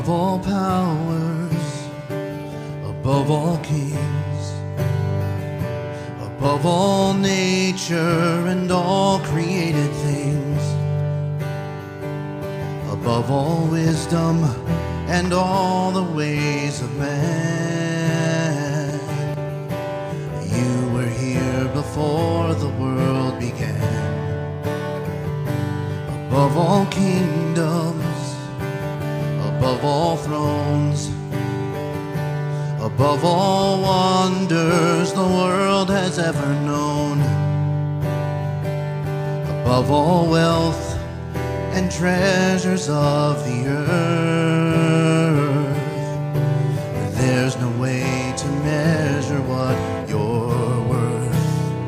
above all powers, above all kings, above all nature and all created things, above all wisdom and all the ways of man. You were here before the world began. Above all kingdoms, above all thrones, above all wonders the world has ever known, above all wealth and treasures of the earth, there's no way to measure what you're worth.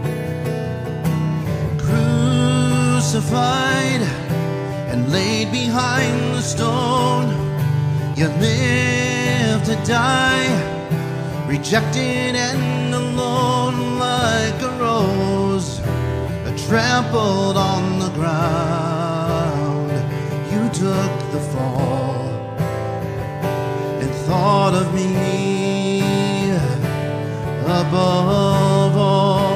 Crucified and laid behind the stone, you live to die, rejected and alone, like a rose trampled on the ground. You took the fall and thought of me above all.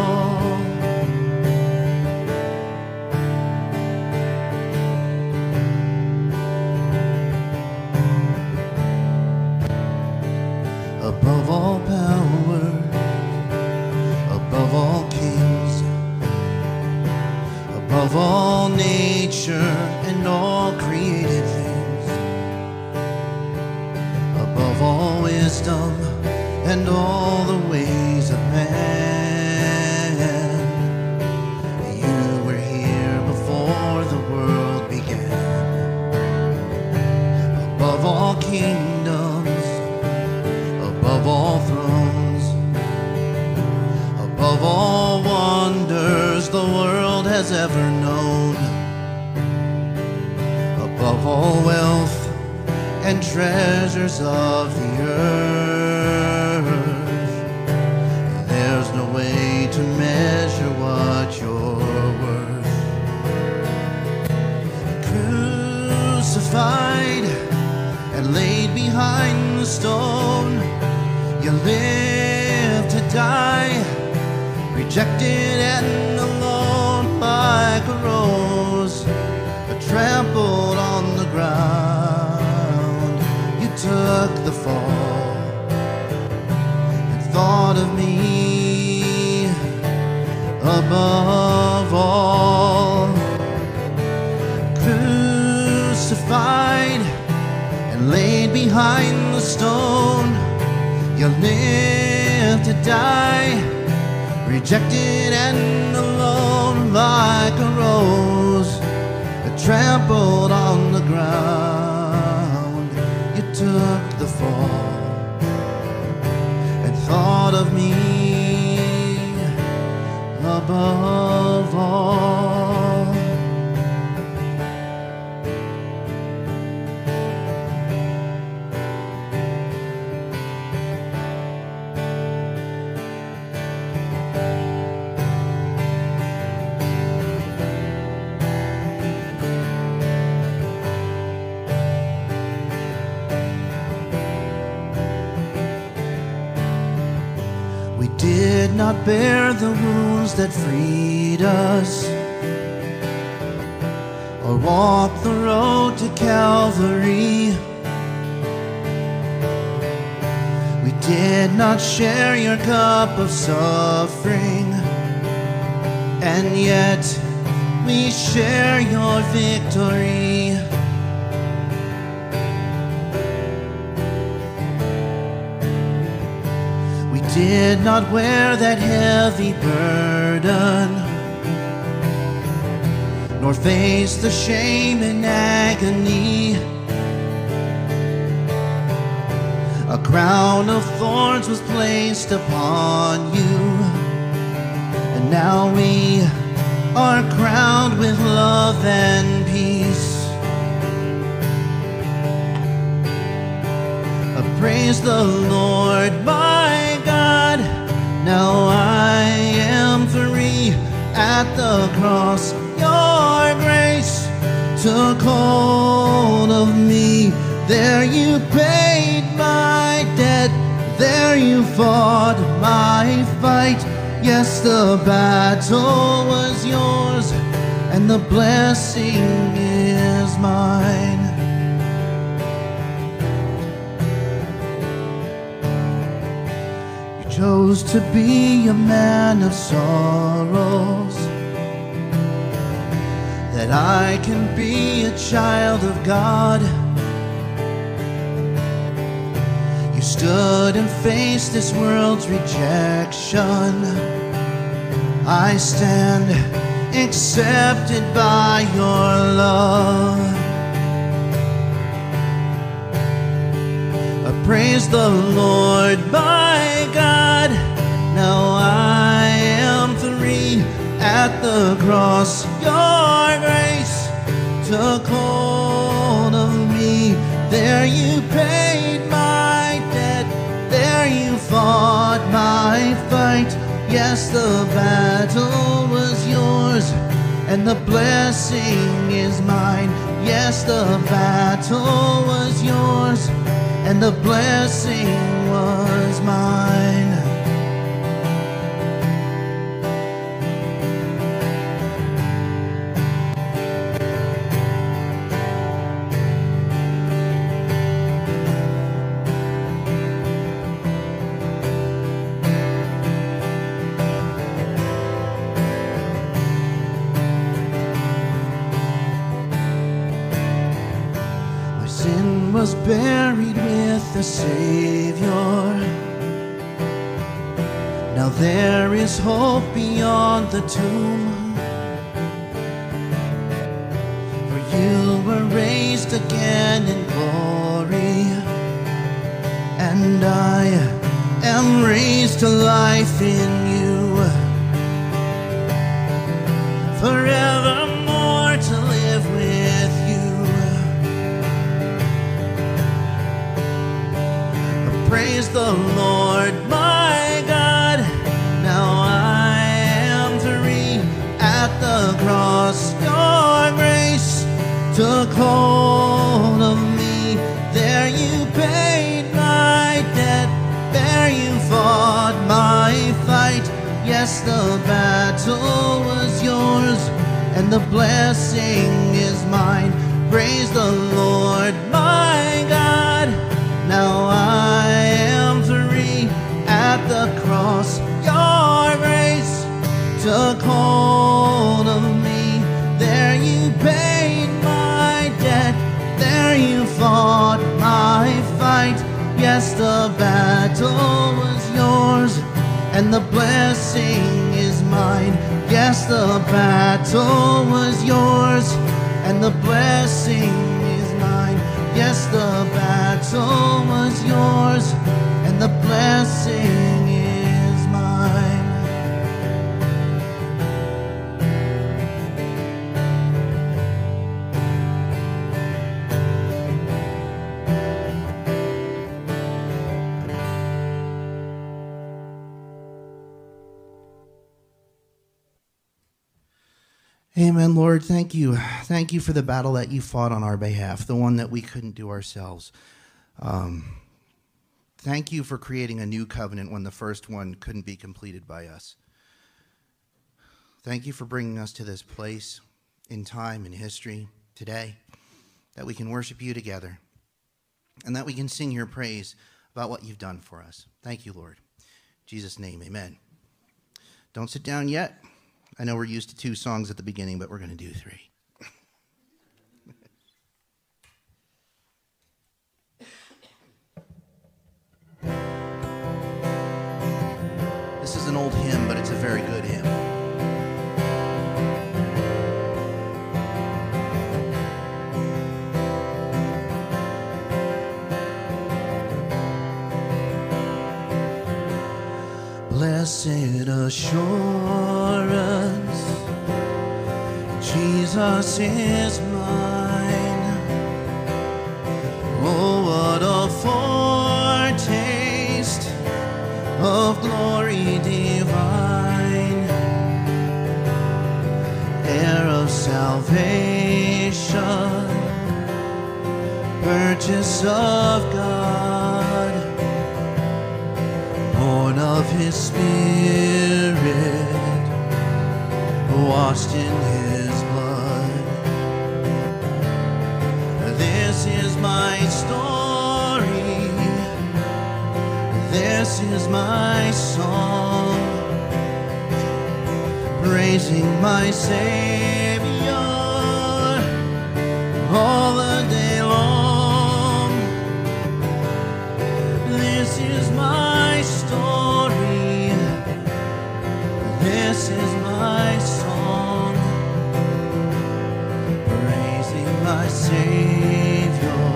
Above all power, above all kings, above all nature and all created things, above all wisdom and all the ways of man. You were here before the world began. Above all kingdoms, above all thrones, above all wonders the world has ever known, above all wealth and treasures of the earth, there's no way to measure what you're worth. Crucified and laid behind the stone, you live to die, rejected and alone, like a rose trampled on the ground. You took the fall and thought of me above all. Crucified and laid behind the stone, you live to die, rejected and alone, like a rose trampled on the ground. You took the fall and thought of me above all. We did not bear the wounds that freed us, or walk the road to Calvary. We did not share your cup of suffering, and yet we share your victory. We did not wear that heavy burden, nor face the shame and agony. A crown of thorns was placed upon you, and now we are crowned with love and peace. Praise the Lord, my God. Now I am free at the cross. Your grace took hold of me. There you paid my debt. There you fought my fight. Yes, the battle was yours, and the blessing is mine. You chose to be a man of sorrows, that I can be a child of God. You stood and faced this world's rejection. I stand accepted by your love. I praise the Lord my God. Now I am free at the cross. Your grace took hold of me. There you paid my debt. There you fought my fight. Yes, the battle was yours, and the blessing is mine. Yes, the battle was yours, and the blessing was mine. Was buried with the Savior. Now there is hope beyond the tomb, for you were raised again in glory, and I am raised to life in you, forevermore to live with you. Praise the Lord my God. Now I am free at the cross. Your grace took hold of me. There you paid my debt. There you fought my fight. Yes, the battle was yours, and the blessing is mine. Praise the Lord my God. Now I am free at the cross. Your grace took hold of me. There you paid my debt. There you fought my fight. Yes, the battle was yours, and the blessing is mine. Yes, the battle was yours, and the blessing is mine. Yes, the battle was yours, and the blessing is mine. Amen, Lord. Thank you. Thank you for the battle that you fought on our behalf, the one that we couldn't do ourselves. Thank you for creating a new covenant when the first one couldn't be completed by us. Thank you for bringing us to this place in time and history today, that we can worship you together and that we can sing your praise about what you've done for us. Thank you, Lord. In Jesus' name, amen. Don't sit down yet. I know we're used to 2 songs at the beginning, but we're going to do 3. This is an old hymn, but it's a very good hymn. Blessed assurance, Jesus is mine. Oh, what a foretaste of glory divine, heir of salvation, purchase of God, born of his Spirit, washed in his blood. This is my story, this is my song, praising my Savior all the day long. This is my story, this is my song, praising my Savior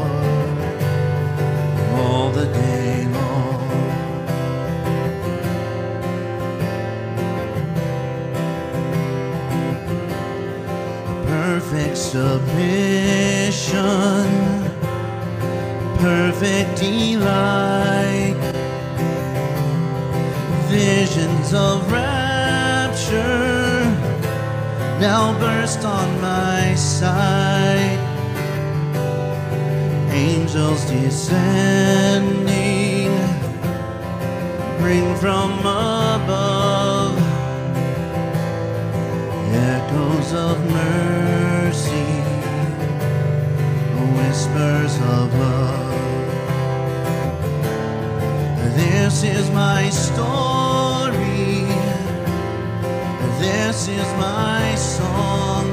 all the day long. Perfect submission, perfect delight, visions of rapture now burst on my sight. Angels descending, bring from above echoes of mercy, whispers of love. This is my story, this is my song,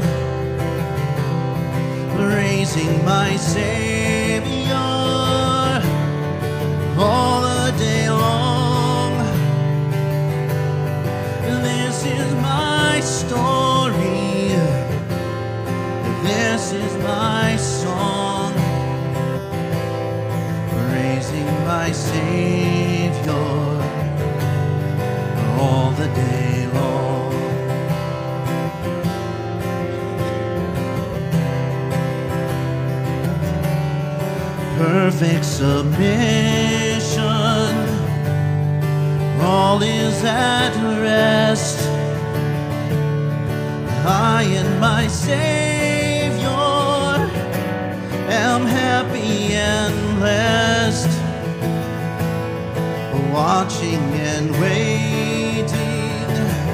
praising my Savior all the day long. This is my story, this is my song, praising my Savior all the day long. Perfect submission, all is at rest. I and my Savior am happy and blessed, watching and waiting,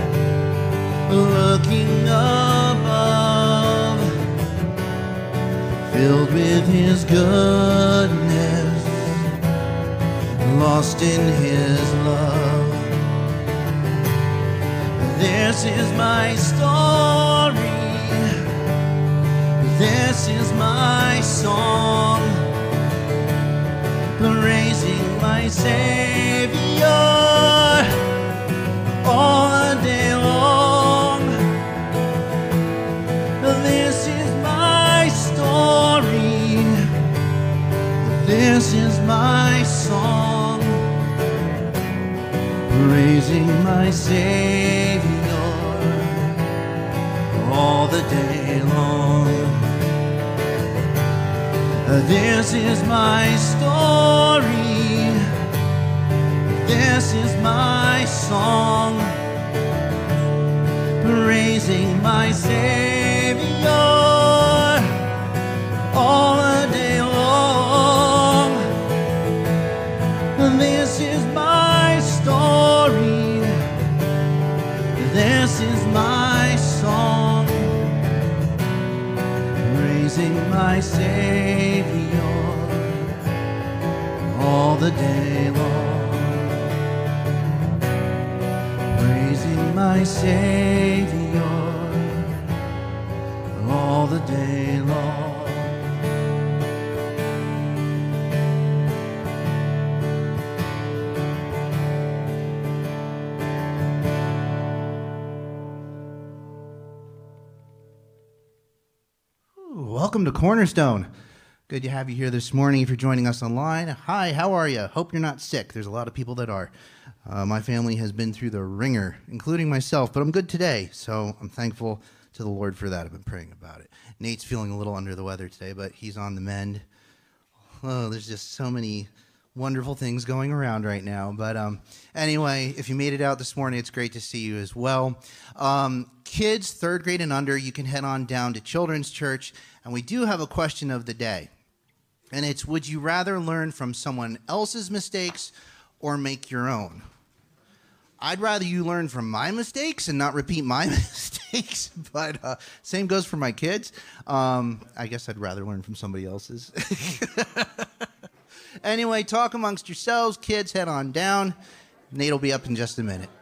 looking above, filled with his goodness, lost in his love. This is my story, this is my song, praising my Savior all the day long. This is my story, this is my song, praising my Savior all the day long. This is my story, this is my song, praising my Savior all the day long. This is my story, this is my song, praising my Savior all the day long, praising my Savior all the day long. Welcome to Cornerstone. Good to have you here this morning. If you're joining us online, hi, how are you? Hope you're not sick. There's a lot of people that are. My family has been through the ringer, including myself, but I'm good today, so I'm thankful to the Lord for that. I've been praying about it. Nate's feeling a little under the weather today, but he's on the mend. Oh, there's just so many wonderful things going around right now. But anyway, if you made it out this morning, it's great to see you as well. Kids, 3rd grade and under, you can head on down to Children's Church, and we do have a question of the day. And it's, would you rather learn from someone else's mistakes or make your own? I'd rather you learn from my mistakes and not repeat my mistakes, but same goes for my kids. I guess I'd rather learn from somebody else's. Anyway, talk amongst yourselves. Kids, head on down. Nate will be up in just a minute.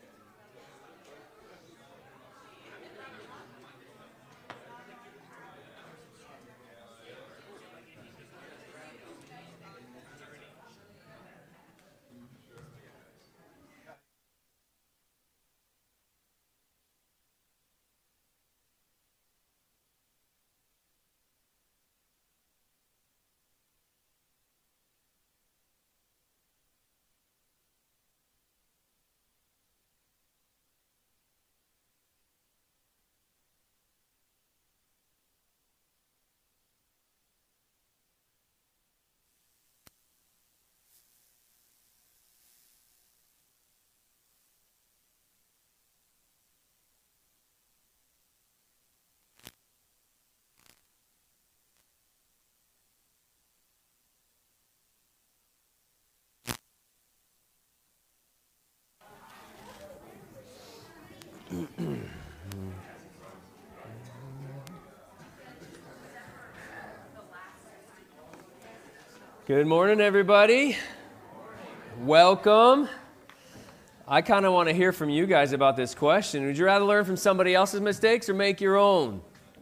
Good morning, everybody. Welcome. I kind of want to hear from you guys about this question. Would you rather learn from somebody else's mistakes or make your own?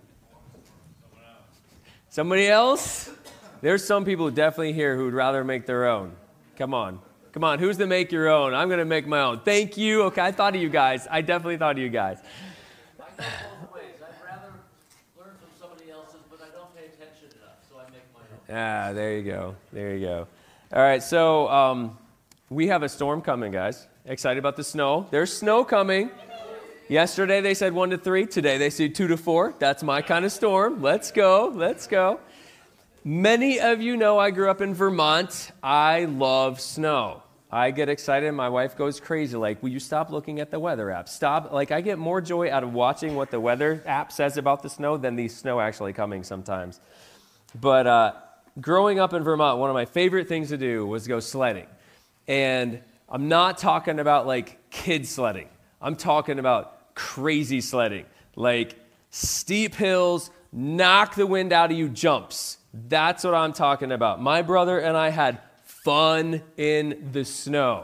Somebody else? There's some people definitely here who would rather make their own. Come on. Come on. Who's the make your own? I'm going to make my own. Thank you. Okay, I thought of you guys. I definitely thought of you guys. Ah, there you go. There you go. All right, so we have a storm coming, guys. Excited about the snow. There's snow coming. Yesterday they said 1 to 3. Today they say 2 to 4. That's my kind of storm. Let's go. Let's go. Many of you know I grew up in Vermont. I love snow. I get excited. My wife goes crazy. Like, will you stop looking at the weather app? Stop. Like, I get more joy out of watching what the weather app says about the snow than the snow actually coming sometimes. But growing up in Vermont, one of my favorite things to do was go sledding. And I'm not talking about like kid sledding. I'm talking about crazy sledding, like steep hills, knock the wind out of you jumps. That's what I'm talking about. My brother and I had fun in the snow.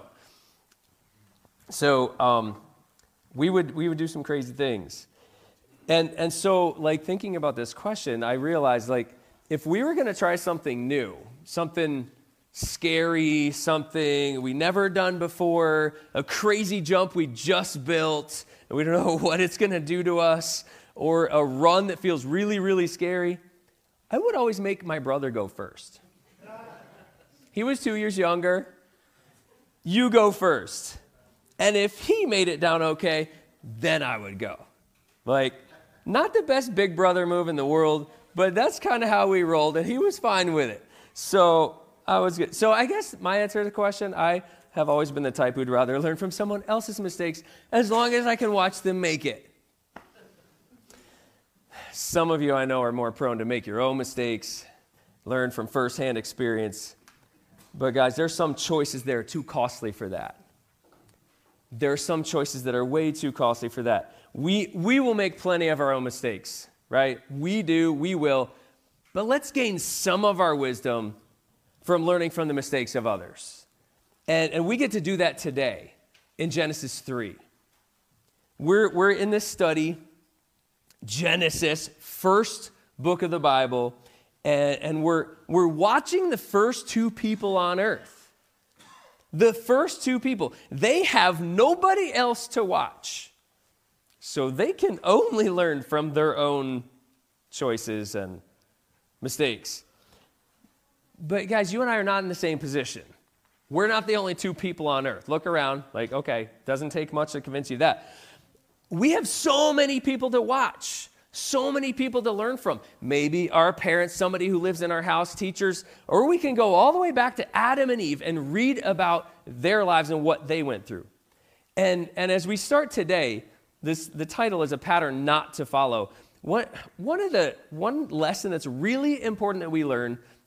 So we would do some crazy things. And so like thinking about this question, I realized like if we were going to try something new, something scary, something we never done before, a crazy jump we just built, and we don't know what it's going to do to us, or a run that feels really, really scary, I would always make my brother go first. He was 2 years younger. You go first. And if he made it down okay, then I would go. Like, not the best big brother move in the world, but that's kind of how we rolled, and he was fine with it. So I was good. So I guess my answer to the question, I have always been the type who'd rather learn from someone else's mistakes as long as I can watch them make it. Some of you I know are more prone to make your own mistakes, learn from firsthand experience. But guys, there's some choices that are too costly for that. There are some choices that are way too costly for that. We will make plenty of our own mistakes. Right? We will. But let's gain some of our wisdom from learning from the mistakes of others. And we get to do that today in Genesis 3. We're in this study, Genesis, first book of the Bible, and we're watching the first two people on earth. The first two people. They have nobody else to watch. So they can only learn from their own choices and mistakes. But guys, you and I are not in the same position. We're not the only two people on earth. Look around, like, okay, doesn't take much to convince you that. We have so many people to watch, so many people to learn from. Maybe our parents, somebody who lives in our house, teachers, or we can go all the way back to Adam and Eve and read about their lives and what they went through. And as we start today, the title is A Pattern Not to Follow. One lesson that's really important that we learn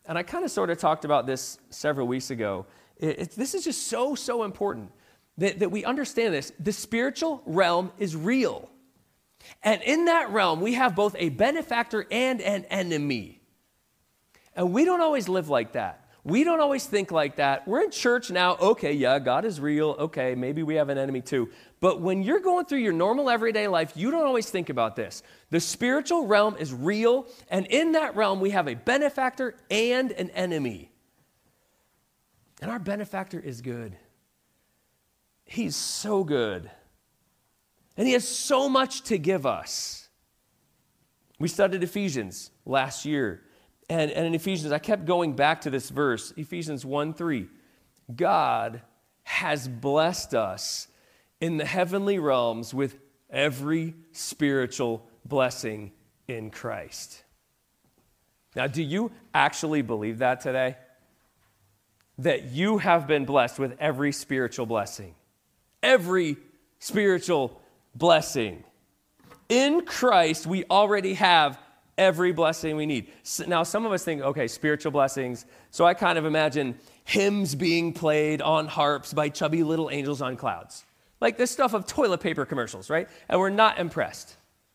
and I kind of sort of talked about this several weeks ago. This is just so important that we understand this. The spiritual realm is real. And in that realm, we have both a benefactor and an enemy. And we don't always live like that. We don't always think like that. We're in church now. Okay, yeah, God is real. Okay, maybe we have an enemy too. But when you're going through your normal everyday life, you don't always think about this. The spiritual realm is real, and in that realm, we have a benefactor and an enemy. And our benefactor is good. He's so good. And he has so much to give us. We studied Ephesians last year. And in Ephesians, I kept going back to this verse, Ephesians 1:3. God has blessed us in the heavenly realms with every spiritual blessing in Christ. Now, do you actually believe that today? That you have been blessed with every spiritual blessing? Every spiritual blessing. In Christ, we already have every blessing we need. Now, some of us think, okay, spiritual blessings. So I kind of imagine hymns being played on harps by chubby little angels on clouds. Like this stuff of toilet paper commercials, right? And we're not impressed.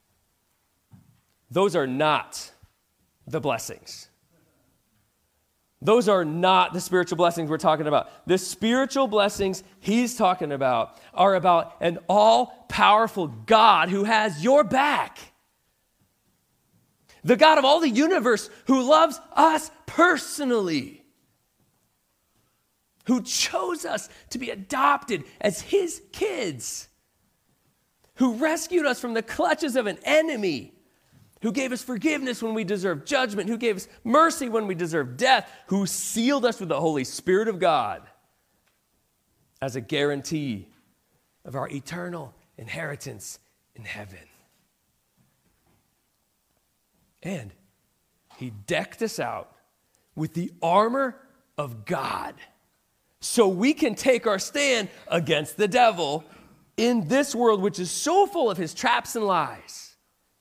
Those are not the blessings. Those are not the spiritual blessings we're talking about. The spiritual blessings he's talking about are about an all-powerful God who has your back. The God of all the universe who loves us personally, who chose us to be adopted as his kids, who rescued us from the clutches of an enemy, who gave us forgiveness when we deserved judgment, who gave us mercy when we deserved death, who sealed us with the Holy Spirit of God as a guarantee of our eternal inheritance in heaven. And he decked us out with the armor of God so we can take our stand against the devil in this world, which is so full of his traps and lies.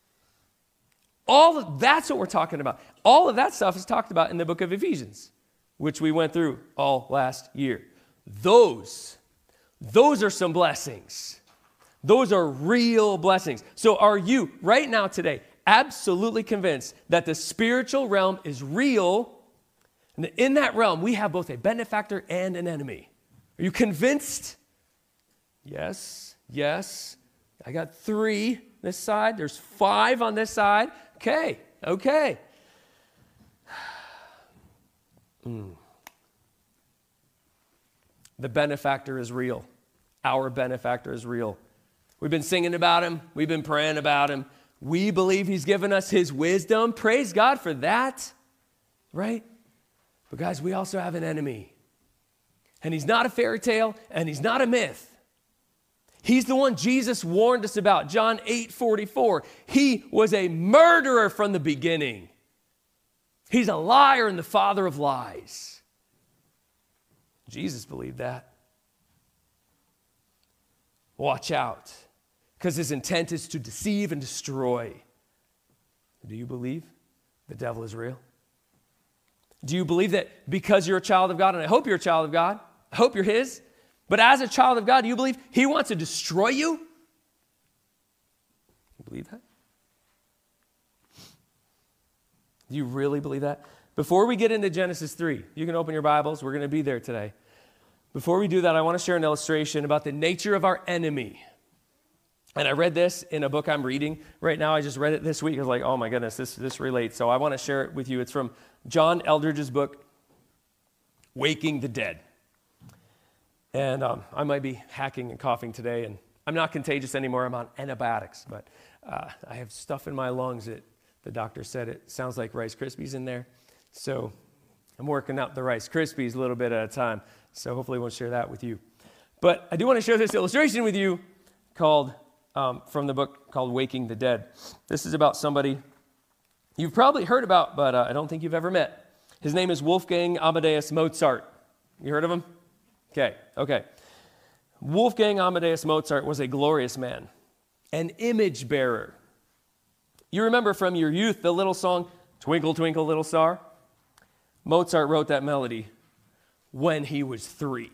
That's what we're talking about. All of that stuff is talked about in the book of Ephesians, which we went through all last year. Those are some blessings. Those are real blessings. So are you right now today absolutely convinced that the spiritual realm is real, and that in that realm we have both a benefactor and an enemy? Are you convinced? Yes. I got 3 this side. There's 5 on this side. Okay. The benefactor is real. Our benefactor is real. We've been singing about him. We've been praying about him. We believe he's given us his wisdom. Praise God for that, right? But guys, we also have an enemy. And he's not a fairy tale, and he's not a myth. He's the one Jesus warned us about, John 8:44. He was a murderer from the beginning. He's a liar and the father of lies. Jesus believed that. Watch out, because his intent is to deceive and destroy. Do you believe the devil is real? Do you believe that because you're a child of God, and I hope you're a child of God, I hope you're his, but as a child of God, do you believe he wants to destroy you? You believe that? Do you really believe that? Before we get into Genesis 3, you can open your Bibles. We're going to be there today. Before we do that, I want to share an illustration about the nature of our enemy. And I read this in a book I'm reading right now. I just read it this week. I was like, oh my goodness, this relates. So I want to share it with you. It's from John Eldredge's book, Waking the Dead. And I might be hacking and coughing today, and I'm not contagious anymore. I'm on antibiotics, but I have stuff in my lungs that the doctor said it sounds like Rice Krispies in there. So I'm working out the Rice Krispies a little bit at a time. So hopefully I won't share that with you. But I do want to share this illustration with you called from the book called Waking the Dead. This is about somebody you've probably heard about, but I don't think you've ever met. His name is Wolfgang Amadeus Mozart. You heard of him? Okay. Wolfgang Amadeus Mozart was a glorious man, an image bearer. You remember from your youth the little song, Twinkle, Twinkle, Little Star? Mozart wrote that melody when he was 3.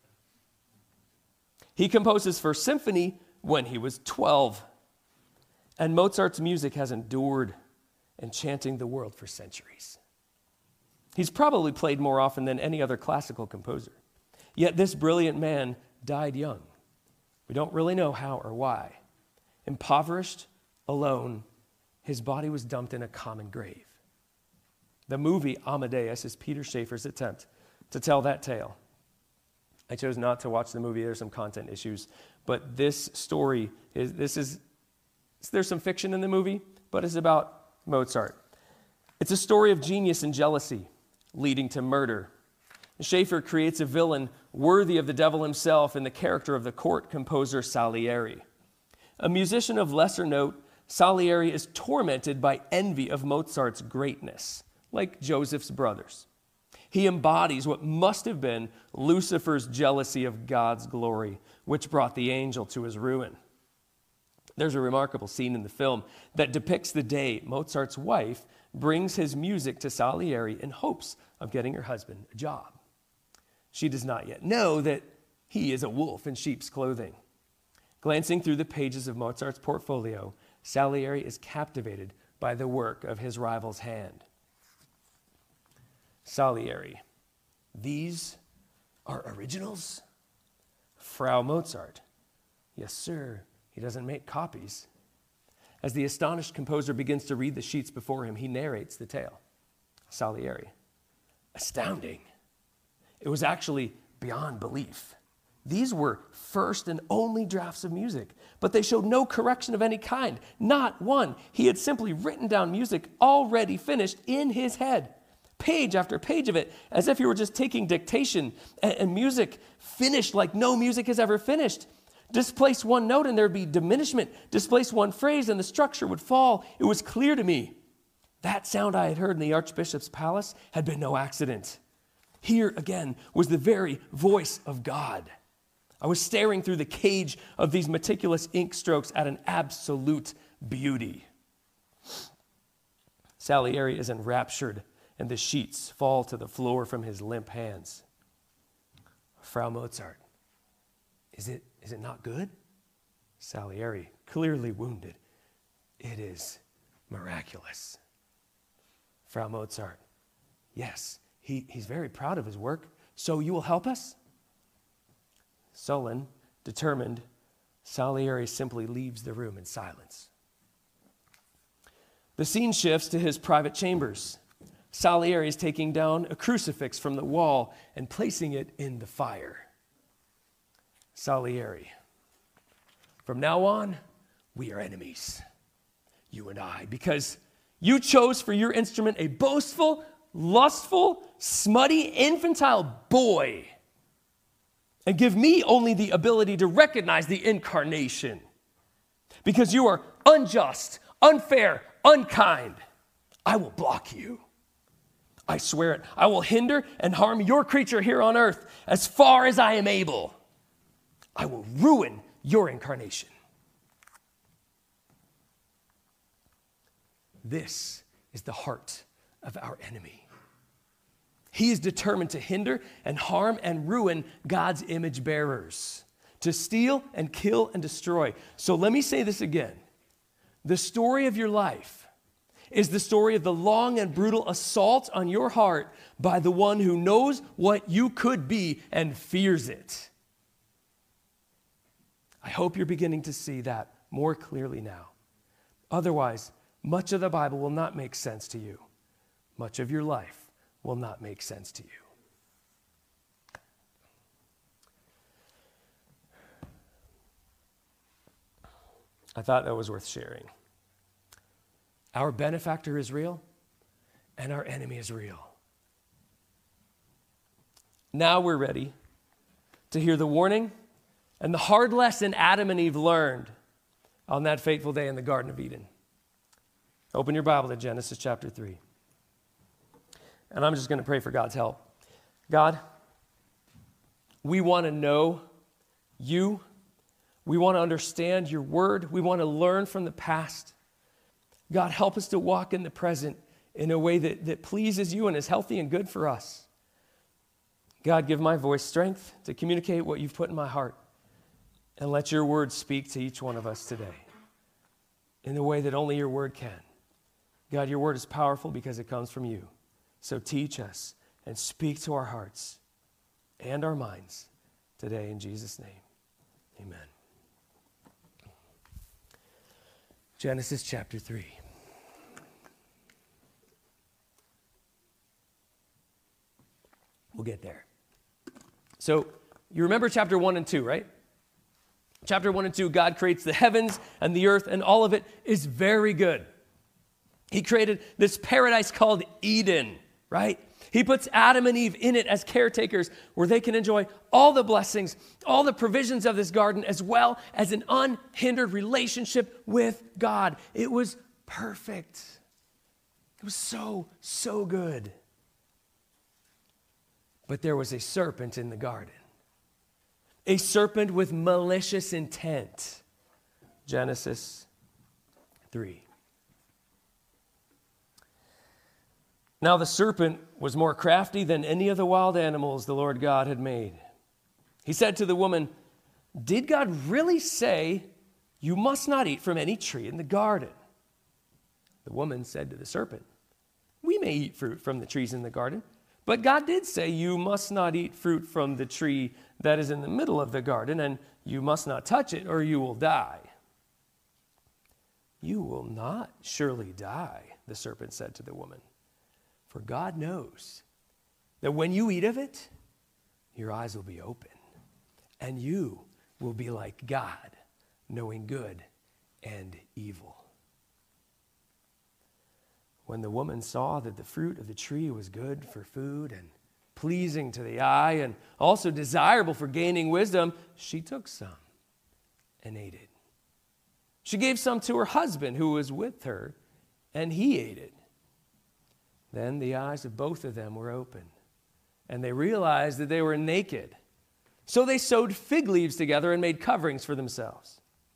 He composed his first symphony when he was 12. And Mozart's music has endured, enchanting the world for centuries. He's probably played more often than any other classical composer. Yet this brilliant man died young. We don't really know how or why. Impoverished, alone, his body was dumped in a common grave. The movie Amadeus is Peter Schaeffer's attempt to tell that tale. I chose not to watch the movie. There's some content issues. But this story, there's some fiction in the movie, but it's about Mozart. It's a story of genius and jealousy leading to murder. Schaeffer creates a villain worthy of the devil himself in the character of the court composer Salieri. A musician of lesser note, Salieri is tormented by envy of Mozart's greatness, like Joseph's brothers. He embodies what must have been Lucifer's jealousy of God's glory, which brought the angel to his ruin. There's a remarkable scene in the film that depicts the day Mozart's wife brings his music to Salieri in hopes of getting her husband a job. She does not yet know that he is a wolf in sheep's clothing. Glancing through the pages of Mozart's portfolio, Salieri is captivated by the work of his rival's hand. Salieri, these are originals? Frau Mozart, yes, sir, he doesn't make copies. As the astonished composer begins to read the sheets before him, he narrates the tale. Salieri, astounding. It was actually beyond belief. These were first and only drafts of music, but they showed no correction of any kind, not one. He had simply written down music already finished in his head, page after page of it, as if he were just taking dictation, and music finished like no music has ever finished. Displace one note and there'd be diminishment. Displace one phrase and the structure would fall. It was clear to me. That sound I had heard in the Archbishop's palace had been no accident. Here again was the very voice of God. I was staring through the cage of these meticulous ink strokes at an absolute beauty. Salieri is enraptured, and the sheets fall to the floor from his limp hands. Frau Mozart, is it not good? Salieri, clearly wounded. It is miraculous. Frau Mozart, yes, he's very proud of his work, so you will help us? Sullen, determined, Salieri simply leaves the room in silence. The scene shifts to his private chambers. Salieri is taking down a crucifix from the wall and placing it in the fire. Salieri, from now on, we are enemies, you and I, because you chose for your instrument a boastful, lustful, smutty, infantile boy, and give me only the ability to recognize the incarnation. Because you are unjust, unfair, unkind, I will block you. I swear it. I will hinder and harm your creature here on earth as far as I am able. I will ruin your incarnation. This is the heart of our enemy. He is determined to hinder and harm and ruin God's image bearers, to steal and kill and destroy. So let me say this again. The story of your life is the story of the long and brutal assault on your heart by the one who knows what you could be and fears it. I hope you're beginning to see that more clearly now. Otherwise, much of the Bible will not make sense to you. Much of your life will not make sense to you. I thought that was worth sharing. Our benefactor is real, and our enemy is real. Now we're ready to hear the warning and the hard lesson Adam and Eve learned on that fateful day in the Garden of Eden. Open your Bible to Genesis chapter 3. And I'm just going to pray for God's help. God, we want to know you. We want to understand your word. We want to learn from the past. God, help us to walk in the present in a way that pleases you and is healthy and good for us. God, give my voice strength to communicate what you've put in my heart, and let your word speak to each one of us today in the way that only your word can. God, your word is powerful because it comes from you. So teach us and speak to our hearts and our minds today in Jesus' name. Amen. Genesis chapter 3. We'll get there. So you remember chapter 1 and 2, right? Chapter 1 and 2, God creates the heavens and the earth, and all of it is very good. He created this paradise called Eden, right? He puts Adam and Eve in it as caretakers where they can enjoy all the blessings, all the provisions of this garden, as well as an unhindered relationship with God. It was perfect. It was so, so good. But there was a serpent in the garden. A serpent with malicious intent. Genesis 3. Now the serpent was more crafty than any of the wild animals the Lord God had made. He said to the woman, "Did God really say you must not eat from any tree in the garden?" The woman said to the serpent, "We may eat fruit from the trees in the garden, but God did say you must not eat fruit from the tree that is in the middle of the garden, and you must not touch it or you will die." "You will not surely die," the serpent said to the woman. "For God knows that when you eat of it, your eyes will be open, and you will be like God, knowing good and evil." When the woman saw that the fruit of the tree was good for food and pleasing to the eye and also desirable for gaining wisdom, she took some and ate it. She gave some to her husband who was with her, and he ate it. Then the eyes of both of them were opened, and they realized that they were naked. So they sewed fig leaves together and made coverings for themselves.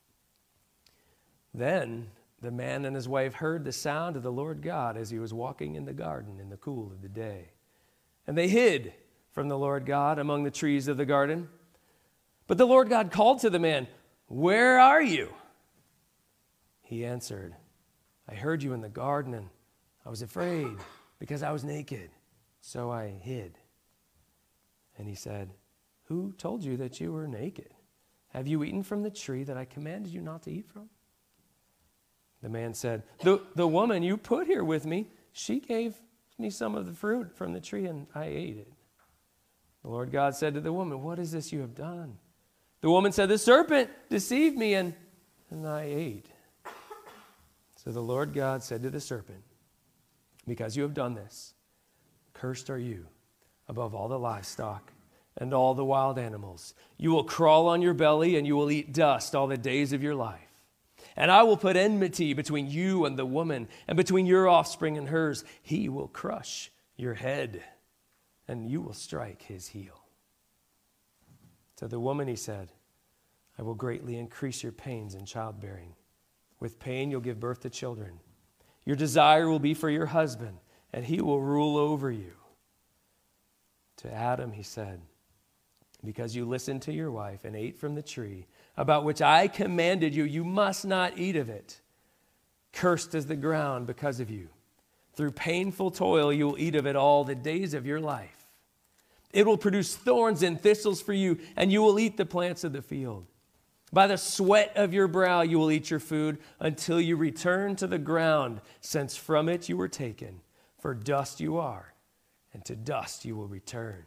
Then the man and his wife heard the sound of the Lord God as he was walking in the garden in the cool of the day. And they hid from the Lord God among the trees of the garden. But the Lord God called to the man, "Where are you?" He answered, "I heard you in the garden, and I was afraid because I was naked, so I hid." And he said, "Who told you that you were naked? Have you eaten from the tree that I commanded you not to eat from?" The man said, The woman you put here with me, she gave me some of the fruit from the tree, and I ate it." The Lord God said to the woman, "What is this you have done?" The woman said, "The serpent deceived me, and I ate." So the Lord God said to the serpent, "Because you have done this, cursed are you above all the livestock and all the wild animals. You will crawl on your belly, and you will eat dust all the days of your life. And I will put enmity between you and the woman, and between your offspring and hers. He will crush your head, and you will strike his heel." To the woman he said, "I will greatly increase your pains in childbearing. With pain you'll give birth to children. Your desire will be for your husband, and he will rule over you." To Adam he said, "Because you listened to your wife and ate from the tree about which I commanded you, you must not eat of it. Cursed is the ground because of you. Through painful toil you will eat of it all the days of your life. It will produce thorns and thistles for you, and you will eat the plants of the field. By the sweat of your brow you will eat your food until you return to the ground, since from it you were taken. For dust you are, and to dust you will return."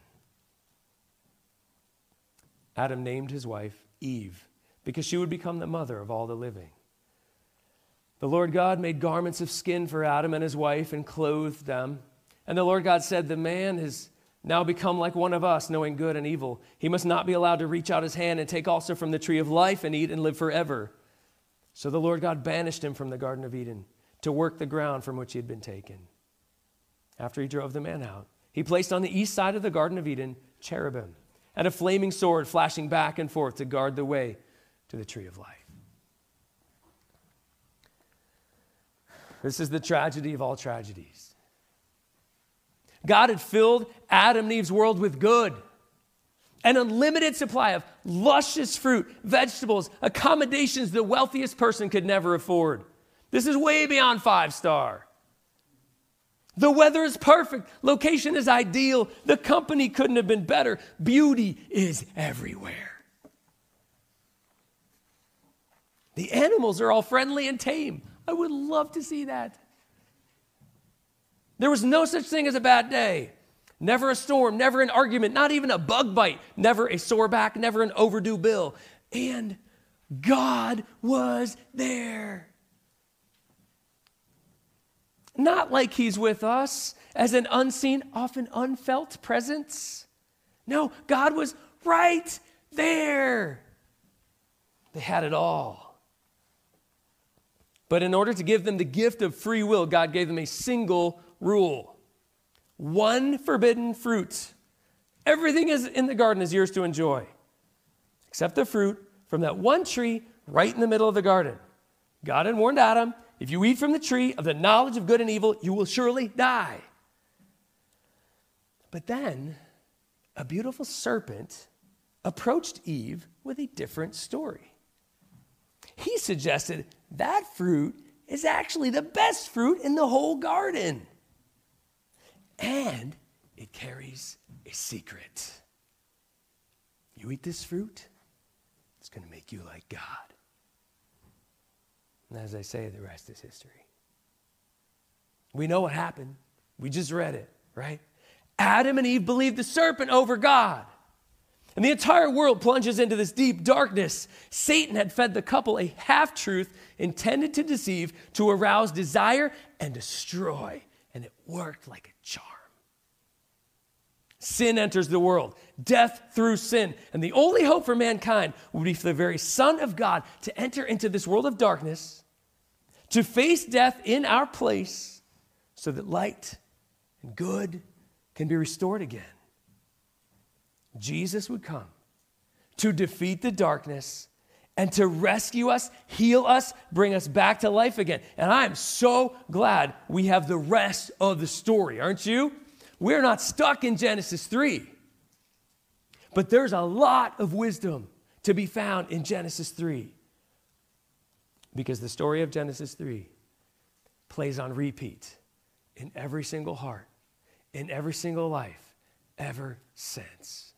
Adam named his wife Eve, because she would become the mother of all the living. The Lord God made garments of skin for Adam and his wife and clothed them. And the Lord God said, "The man has now become like one of us, knowing good and evil. He must not be allowed to reach out his hand and take also from the tree of life and eat and live forever." So the Lord God banished him from the Garden of Eden to work the ground from which he had been taken. After he drove the man out, he placed on the east side of the Garden of Eden cherubim and a flaming sword flashing back and forth to guard the way to the tree of life. This is the tragedy of all tragedies. God had filled Adam and Eve's world with good. An unlimited supply of luscious fruit, vegetables, accommodations the wealthiest person could never afford. This is way beyond 5-star. The weather is perfect. Location is ideal. The company couldn't have been better. Beauty is everywhere. The animals are all friendly and tame. I would love to see that. There was no such thing as a bad day. Never a storm, never an argument, not even a bug bite, never a sore back, never an overdue bill. And God was there. Not like he's with us as an unseen, often unfelt presence. No, God was right there. They had it all. But in order to give them the gift of free will, God gave them a single rule. One forbidden fruit. Everything is in the garden is yours to enjoy, except the fruit from that one tree right in the middle of the garden. God had warned Adam, if you eat from the tree of the knowledge of good and evil, you will surely die. But then a beautiful serpent approached Eve with a different story. He suggested that fruit is actually the best fruit in the whole garden. And it carries a secret. You eat this fruit, it's going to make you like God. And as I say, the rest is history. We know what happened. We just read it, right? Adam and Eve believed the serpent over God. And the entire world plunges into this deep darkness. Satan had fed the couple a half-truth intended to deceive, to arouse desire and destroy. And it worked like a charm. Sin enters the world, death through sin. And the only hope for mankind would be for the very Son of God to enter into this world of darkness, to face death in our place, so that light and good can be restored again. Jesus would come to defeat the darkness and to rescue us, heal us, bring us back to life again. And I am so glad we have the rest of the story, aren't you? We're not stuck in Genesis 3. But there's a lot of wisdom to be found in Genesis 3. Because the story of Genesis 3 plays on repeat in every single heart, in every single life, ever since.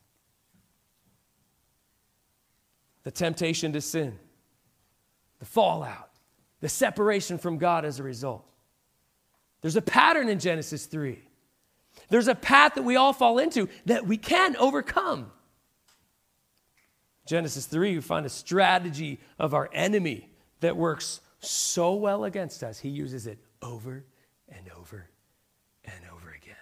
The temptation to sin, the fallout, the separation from God as a result. There's a pattern in Genesis 3. There's a path that we all fall into that we can overcome. Genesis 3, you find a strategy of our enemy that works so well against us. He uses it over and over and over again.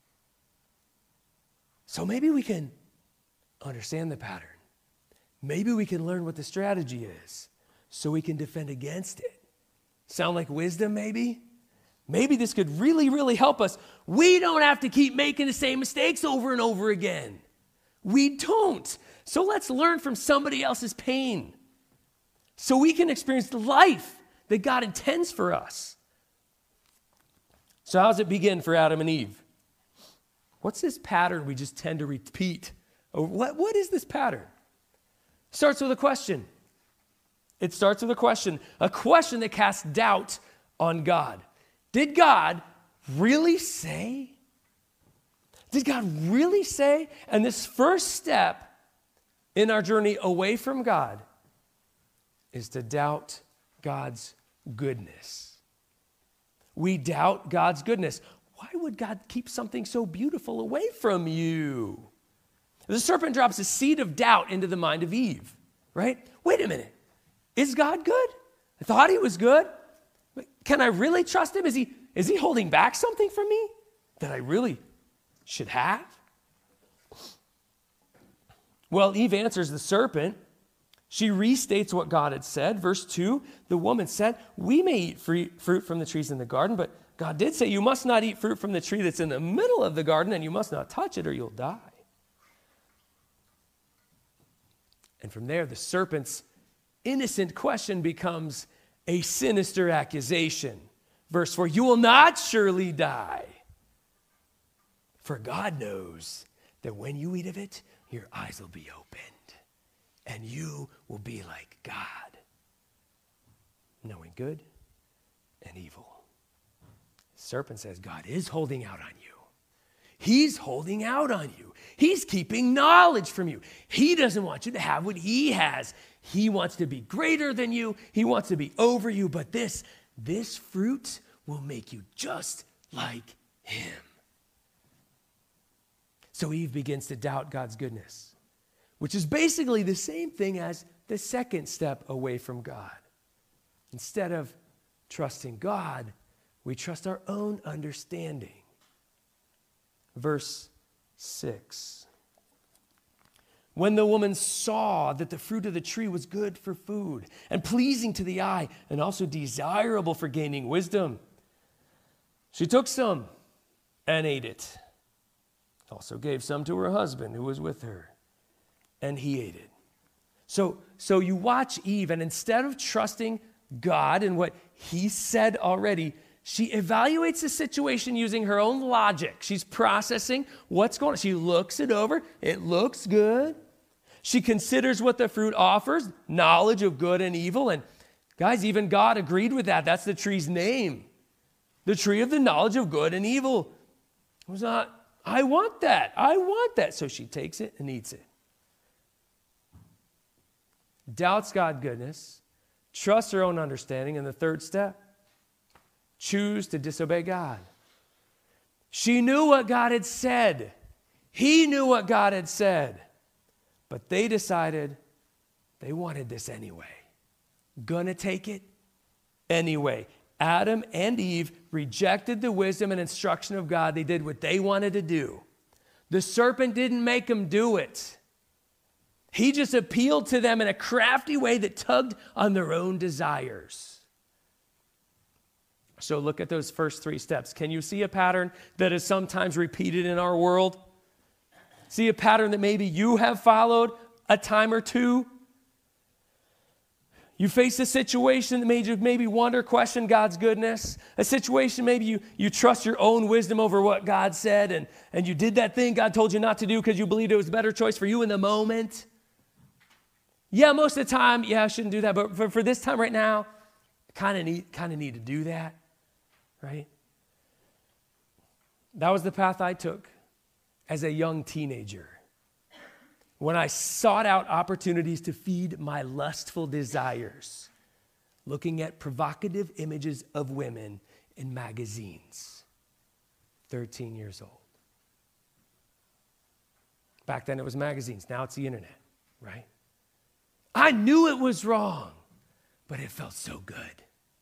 So maybe we can understand the pattern. Maybe we can learn what the strategy is so we can defend against it. Sound like wisdom, maybe? Maybe this could really, really help us. We don't have to keep making the same mistakes over and over again. We don't. So let's learn from somebody else's pain so we can experience the life that God intends for us. So how does it begin for Adam and Eve? What's this pattern we just tend to repeat? What is this pattern? It starts with a question. It starts with a question that casts doubt on God. Did God really say? Did God really say? And this first step in our journey away from God is to doubt God's goodness. We doubt God's goodness. Why would God keep something so beautiful away from you? The serpent drops a seed of doubt into the mind of Eve, right? Wait a minute. Is God good? I thought he was good. Can I really trust him? Is he holding back something from me that I really should have? Well, Eve answers the serpent. She restates what God had said. Verse 2, the woman said, we may eat fruit from the trees in the garden, but God did say you must not eat fruit from the tree that's in the middle of the garden, and you must not touch it or you'll die. And from there, the serpent's innocent question becomes a sinister accusation. Verse 4, you will not surely die. For God knows that when you eat of it, your eyes will be opened, and you will be like God, knowing good and evil. The serpent says, God is holding out on you. He's holding out on you. He's keeping knowledge from you. He doesn't want you to have what he has. He wants to be greater than you. He wants to be over you. But this fruit will make you just like him. So Eve begins to doubt God's goodness, which is basically the same thing as the second step away from God. Instead of trusting God, we trust our own understanding. Verse 6. When the woman saw that the fruit of the tree was good for food and pleasing to the eye and also desirable for gaining wisdom, she took some and ate it. Also gave some to her husband who was with her, and he ate it. So you watch Eve, and instead of trusting God and what he said already, she evaluates the situation using her own logic. She's processing what's going on. She looks it over. It looks good. She considers what the fruit offers, knowledge of good and evil. And guys, even God agreed with that. That's the tree's name. The tree of the knowledge of good and evil. It was not, I want that. I want that. So she takes it and eats it. Doubts God's goodness. Trusts her own understanding. And the third step, choose to disobey God. She knew what God had said. He knew what God had said. But they decided they wanted this anyway. Gonna take it anyway. Adam and Eve rejected the wisdom and instruction of God. They did what they wanted to do. The serpent didn't make them do it. He just appealed to them in a crafty way that tugged on their own desires. So look at those first three steps. Can you see a pattern that is sometimes repeated in our world? See a pattern that maybe you have followed a time or two? You face a situation that made you maybe wonder, question God's goodness. A situation maybe you trust your own wisdom over what God said, and you did that thing God told you not to do because you believed it was a better choice for you in the moment. Yeah, most of the time, I shouldn't do that. But for this time right now, kind of need to do that, right? That was the path I took as a young teenager when I sought out opportunities to feed my lustful desires, looking at provocative images of women in magazines. 13 years old. Back then it was magazines. Now it's the internet, right? I knew it was wrong, but it felt so good.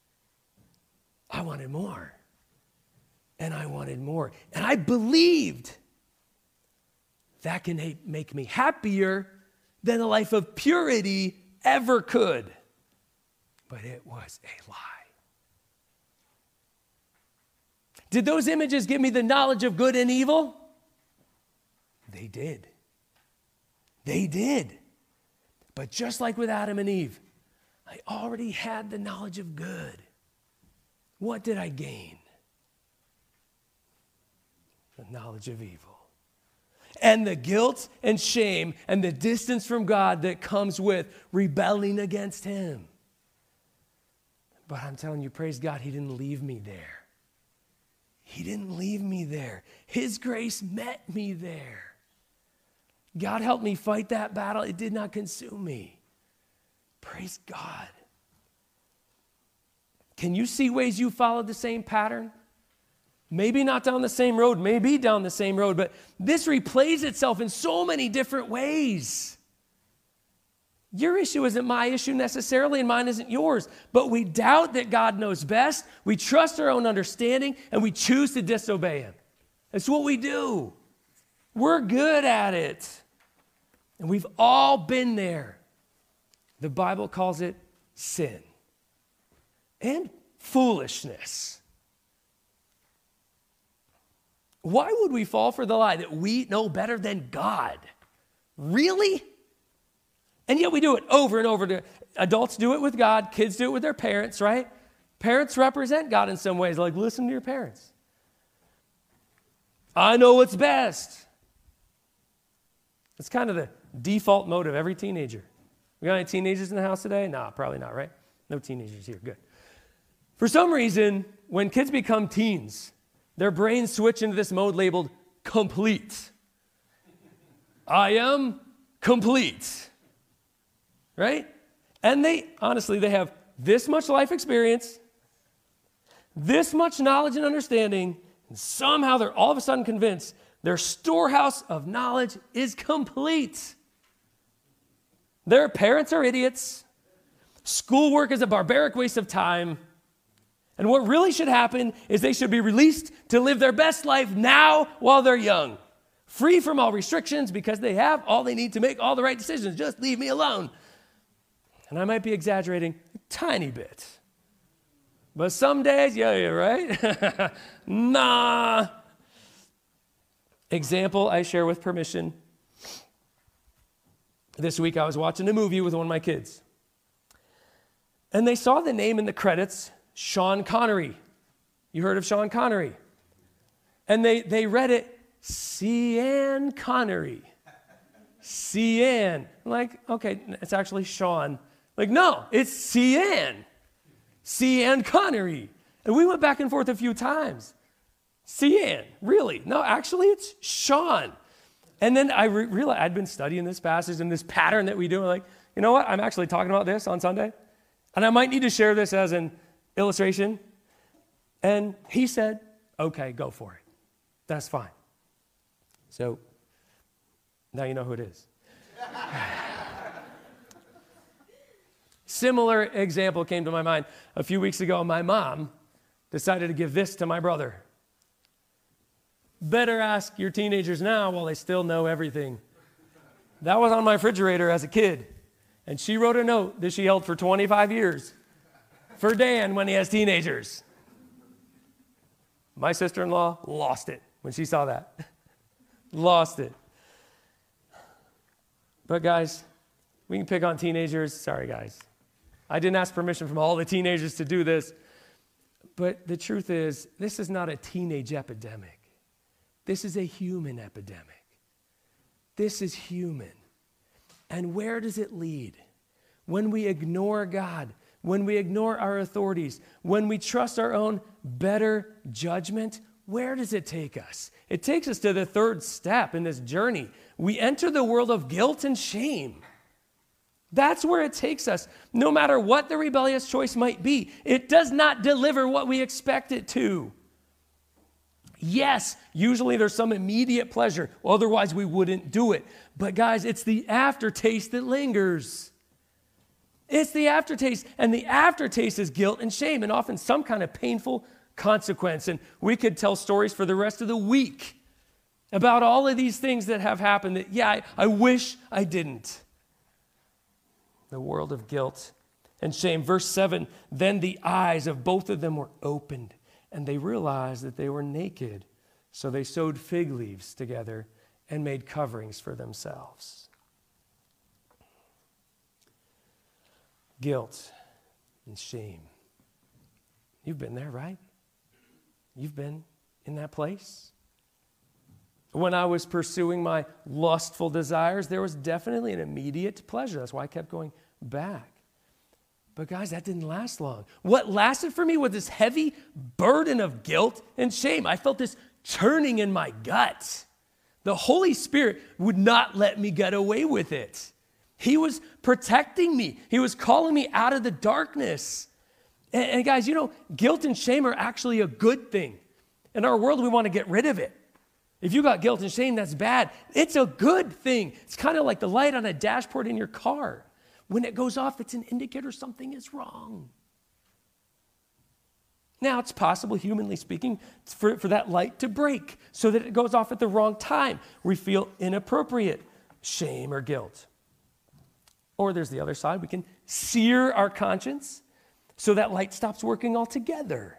I wanted more. And I wanted more. And I believed that can make me happier than a life of purity ever could. But it was a lie. Did those images give me the knowledge of good and evil? They did. They did. But just like with Adam and Eve, I already had the knowledge of good. What did I gain? The knowledge of evil. And the guilt and shame and the distance from God that comes with rebelling against him. But I'm telling you, praise God, he didn't leave me there. He didn't leave me there. His grace met me there. God helped me fight that battle. It did not consume me. Praise God. Can you see ways you followed the same pattern? Maybe not down the same road, maybe down the same road, but this replays itself in so many different ways. Your issue isn't my issue necessarily, and mine isn't yours, but we doubt that God knows best, we trust our own understanding, and we choose to disobey him. That's what we do. We're good at it, and we've all been there. The Bible calls it sin and foolishness. Why would we fall for the lie that we know better than God? Really? And yet we do it over and over. Adults do it with God. Kids do it with their parents, right? Parents represent God in some ways. Like, listen to your parents. I know what's best. That's kind of the default mode of every teenager. We got any teenagers in the house today? Nah, probably not, right? No teenagers here. Good. For some reason, when kids become teens, their brains switch into this mode labeled complete. I am complete. Right? And they have this much life experience, this much knowledge and understanding, and somehow they're all of a sudden convinced their storehouse of knowledge is complete. Their parents are idiots. Schoolwork is a barbaric waste of time. And what really should happen is they should be released to live their best life now while they're young, free from all restrictions because they have all they need to make all the right decisions. Just leave me alone. And I might be exaggerating a tiny bit. But some days, yeah, right? Nah. Example I share with permission. This week I was watching a movie with one of my kids. And they saw the name in the credits, Sean Connery. You heard of Sean Connery? And they read it, Sean Connery. Sean. I'm like, okay, it's actually Sean. Like, no, it's Sean. Sean Connery. And we went back and forth a few times. Sean, really? No, actually, it's Sean. And then I realized I'd been studying this passage and this pattern that we do. I'm like, you know what? I'm actually talking about this on Sunday. And I might need to share this as an illustration. And he said, okay, go for it. That's fine. So now you know who it is. Similar example came to my mind. A few weeks ago, my mom decided to give this to my brother. Better ask your teenagers now while they still know everything. That was on my refrigerator as a kid. And she wrote a note that she held for 25 years for Dan when he has teenagers. My sister-in-law lost it when she saw that. Lost it. But guys, we can pick on teenagers. Sorry, guys. I didn't ask permission from all the teenagers to do this. But the truth is, this is not a teenage epidemic. This is a human epidemic. This is human. And where does it lead? When we ignore God, when we ignore our authorities, when we trust our own better judgment, where does it take us? It takes us to the third step in this journey. We enter the world of guilt and shame. That's where it takes us. No matter what the rebellious choice might be, it does not deliver what we expect it to. Yes, usually there's some immediate pleasure. Otherwise, we wouldn't do it. But guys, it's the aftertaste that lingers. It's the aftertaste. And the aftertaste is guilt and shame and often some kind of painful consequence. And we could tell stories for the rest of the week about all of these things that have happened that, yeah, I wish I didn't. The world of guilt and shame. Verse 7, then the eyes of both of them were opened, and they realized that they were naked. So they sewed fig leaves together and made coverings for themselves. Guilt and shame. You've been there, right? You've been in that place. When I was pursuing my lustful desires, there was definitely an immediate pleasure. That's why I kept going back. But guys, that didn't last long. What lasted for me was this heavy burden of guilt and shame. I felt this churning in my gut. The Holy Spirit would not let me get away with it. He was protecting me. He was calling me out of the darkness. And guys, you know, guilt and shame are actually a good thing. In our world, we want to get rid of it. If you got guilt and shame, that's bad. It's a good thing. It's kind of like the light on a dashboard in your car. When it goes off, it's an indicator something is wrong. Now, it's possible, humanly speaking, for that light to break so that it goes off at the wrong time. We feel inappropriate shame or guilt. Or there's the other side. We can sear our conscience so that light stops working altogether.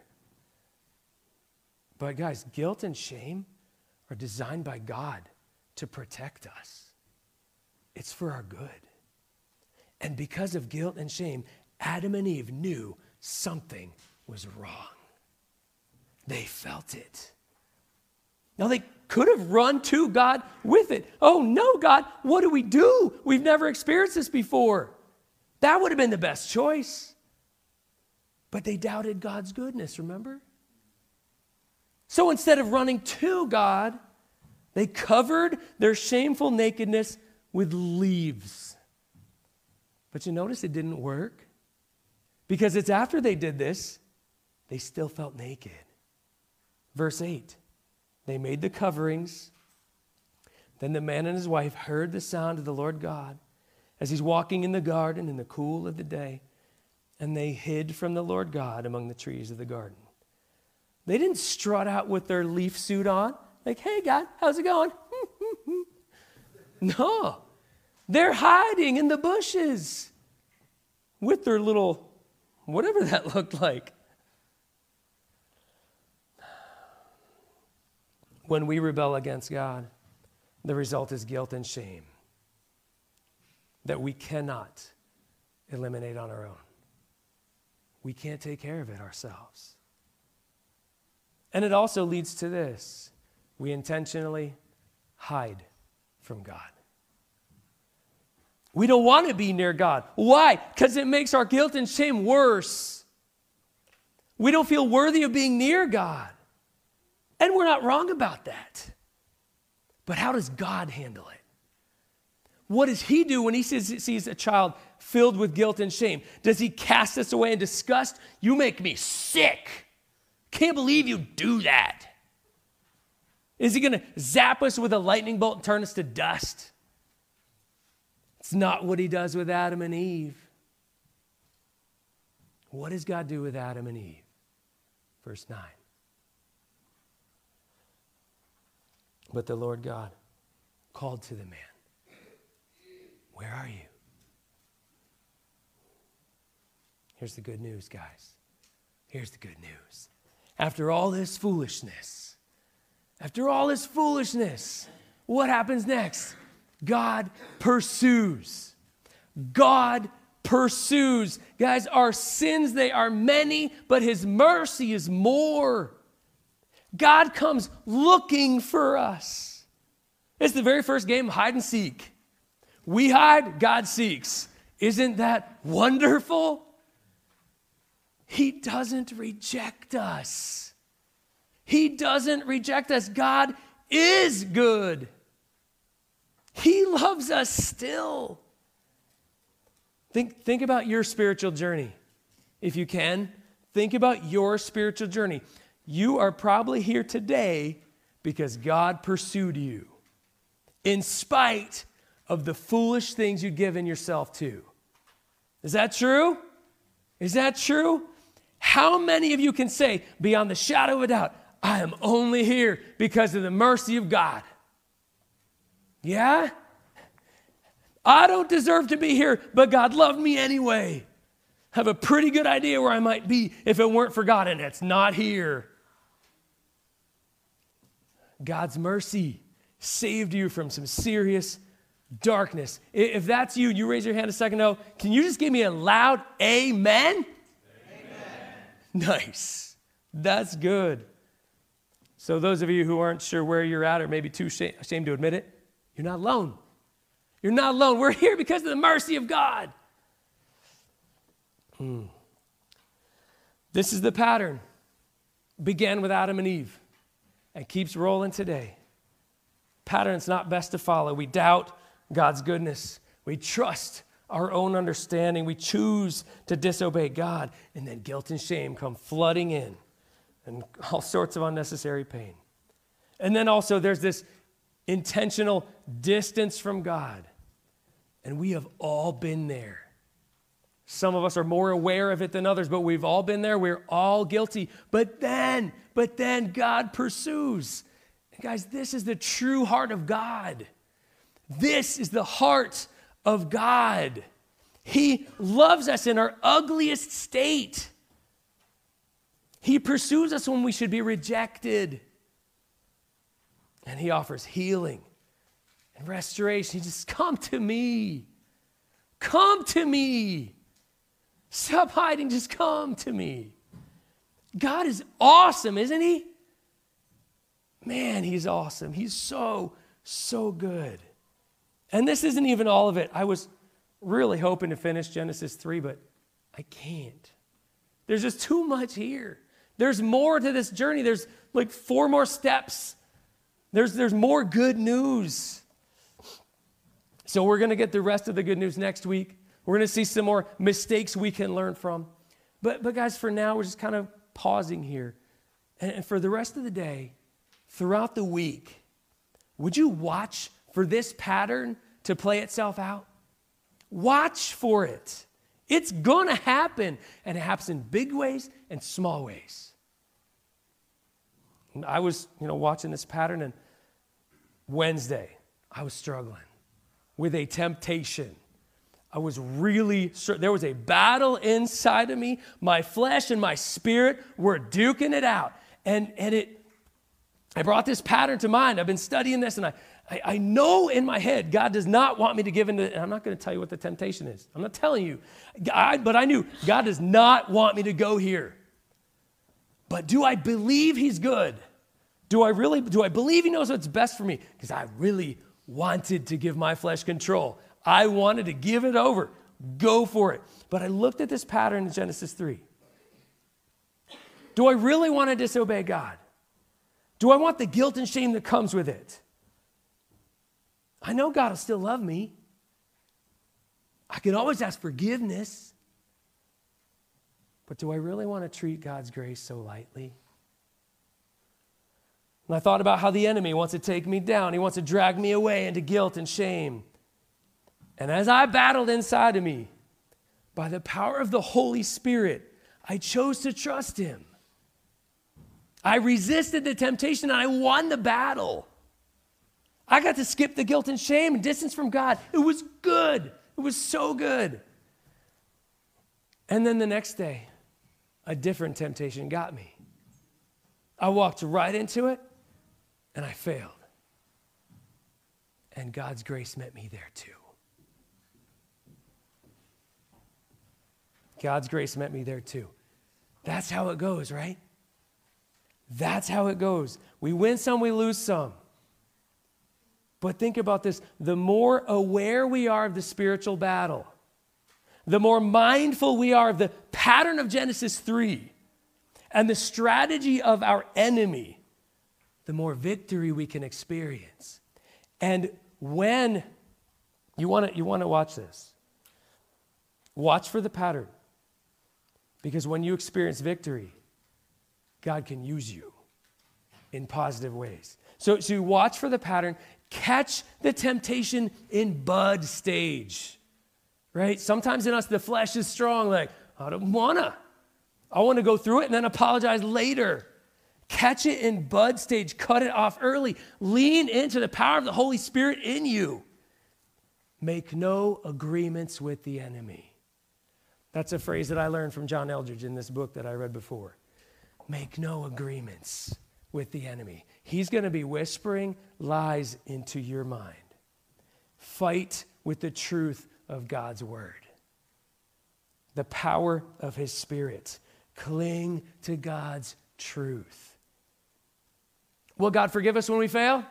But guys, guilt and shame are designed by God to protect us. It's for our good. And because of guilt and shame, Adam and Eve knew something was wrong. They felt it. Now, they could have run to God with it. Oh, no, God, what do we do? We've never experienced this before. That would have been the best choice. But they doubted God's goodness, remember? So instead of running to God, they covered their shameful nakedness with leaves. But you notice it didn't work? Because it's after they did this, they still felt naked. Verse 8, they made the coverings. Then the man and his wife heard the sound of the Lord God as he's walking in the garden in the cool of the day, and they hid from the Lord God among the trees of the garden. They didn't strut out with their leaf suit on, like, hey, God, how's it going? No, they're hiding in the bushes with their little, whatever that looked like. When we rebel against God, the result is guilt and shame that we cannot eliminate on our own. We can't take care of it ourselves. And it also leads to this. We intentionally hide from God. We don't want to be near God. Why? Because it makes our guilt and shame worse. We don't feel worthy of being near God. And we're not wrong about that. But how does God handle it? What does he do when he sees a child filled with guilt and shame? Does he cast us away in disgust? You make me sick. Can't believe you do that. Is he going to zap us with a lightning bolt and turn us to dust? It's not what he does with Adam and Eve. What does God do with Adam and Eve? Verse 9. But the Lord God called to the man, where are you? Here's the good news, guys. Here's the good news. After all this foolishness, what happens next? God pursues. God pursues. Guys, our sins, they are many, but his mercy is more. God comes looking for us. It's the very first game, hide and seek. We hide, God seeks. Isn't that wonderful? He doesn't reject us. He doesn't reject us. God is good. He loves us still. Think about your spiritual journey. If you can, think about your spiritual journey. You are probably here today because God pursued you in spite of the foolish things you've given yourself to. Is that true? Is that true? How many of you can say, beyond the shadow of a doubt, I am only here because of the mercy of God? Yeah? I don't deserve to be here, but God loved me anyway. I have a pretty good idea where I might be if it weren't for God, and it's not here. God's mercy saved you from some serious darkness. If that's you, you raise your hand a second ago. Can you just give me a loud amen? Amen. Nice. That's good. So those of you who aren't sure where you're at or maybe too ashamed to admit it, you're not alone. You're not alone. We're here because of the mercy of God. This is the pattern. Began with Adam and Eve and keeps rolling today. Pattern's not best to follow. We doubt God's goodness. We trust our own understanding. We choose to disobey God. And then guilt and shame come flooding in and all sorts of unnecessary pain. And then also there's this intentional distance from God. And we have all been there. Some of us are more aware of it than others, but we've all been there. We're all guilty. But then God pursues. And guys, this is the true heart of God. This is the heart of God. He loves us in our ugliest state. He pursues us when we should be rejected. And he offers healing and restoration. He just, come to me. Come to me. Stop hiding, just come to me. God is awesome, isn't he? Man, he's awesome. He's so, so good. And this isn't even all of it. I was really hoping to finish Genesis 3, but I can't. There's just too much here. There's more to this journey. There's like 4 more steps. There's more good news. So we're going to get the rest of the good news next week. We're going to see some more mistakes we can learn from. But guys, for now, we're just kind of pausing here. And for the rest of the day, throughout the week, would you watch for this pattern to play itself out? Watch for it. It's going to happen. And it happens in big ways and small ways. And I was, watching this pattern, and Wednesday, I was struggling with a temptation. I was there was a battle inside of me. My flesh and my spirit were duking it out. And I brought this pattern to mind. I've been studying this, and I know in my head God does not want me to give into it. And I'm not going to tell you what the temptation is. I'm not telling you. But I knew God does not want me to go here. But do I believe he's good? Do I believe he knows what's best for me? Because I really wanted to give my flesh control. I wanted to give it over. Go for it. But I looked at this pattern in Genesis 3. Do I really want to disobey God? Do I want the guilt and shame that comes with it? I know God will still love me. I can always ask forgiveness. But do I really want to treat God's grace so lightly? And I thought about how the enemy wants to take me down. He wants to drag me away into guilt and shame. And as I battled inside of me, by the power of the Holy Spirit, I chose to trust him. I resisted the temptation and I won the battle. I got to skip the guilt and shame and distance from God. It was good. It was so good. And then the next day, a different temptation got me. I walked right into it and I failed. And God's grace met me there too. God's grace met me there too. That's how it goes, right? That's how it goes. We win some, we lose some. But think about this. The more aware we are of the spiritual battle, the more mindful we are of the pattern of Genesis 3 and the strategy of our enemy, the more victory we can experience. And when you want to watch this, watch for the pattern. Because when you experience victory, God can use you in positive ways. So you watch for the pattern, catch the temptation in bud stage, right? Sometimes in us, the flesh is strong, like, I don't wanna. I want to go through it and then apologize later. Catch it in bud stage, cut it off early. Lean into the power of the Holy Spirit in you. Make no agreements with the enemy. That's a phrase that I learned from John Eldredge in this book that I read before. Make no agreements with the enemy. He's going to be whispering lies into your mind. Fight with the truth of God's word. The power of his Spirit. Cling to God's truth. Will God forgive us when we fail?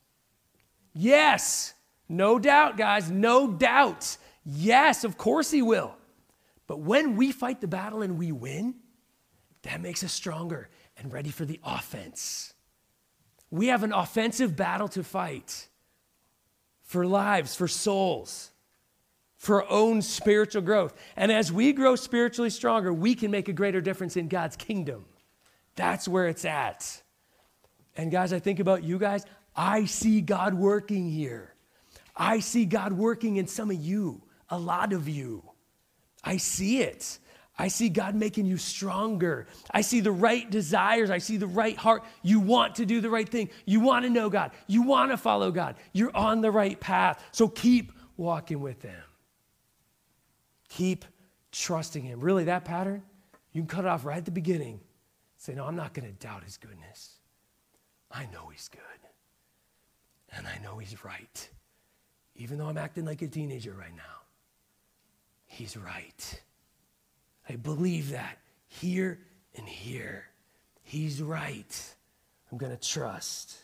Yes. No doubt, guys. No doubt. Yes, of course he will. But when we fight the battle and we win, that makes us stronger and ready for the offense. We have an offensive battle to fight for lives, for souls, for our own spiritual growth. And as we grow spiritually stronger, we can make a greater difference in God's kingdom. That's where it's at. And guys, I think about you guys. I see God working here. I see God working in some of you, a lot of you. I see it. I see God making you stronger. I see the right desires. I see the right heart. You want to do the right thing. You want to know God. You want to follow God. You're on the right path. So keep walking with him. Keep trusting him. Really, that pattern, you can cut it off right at the beginning. Say, no, I'm not going to doubt his goodness. I know he's good. And I know he's right. Even though I'm acting like a teenager right now. He's right. I believe that here and here. He's right. I'm going to trust.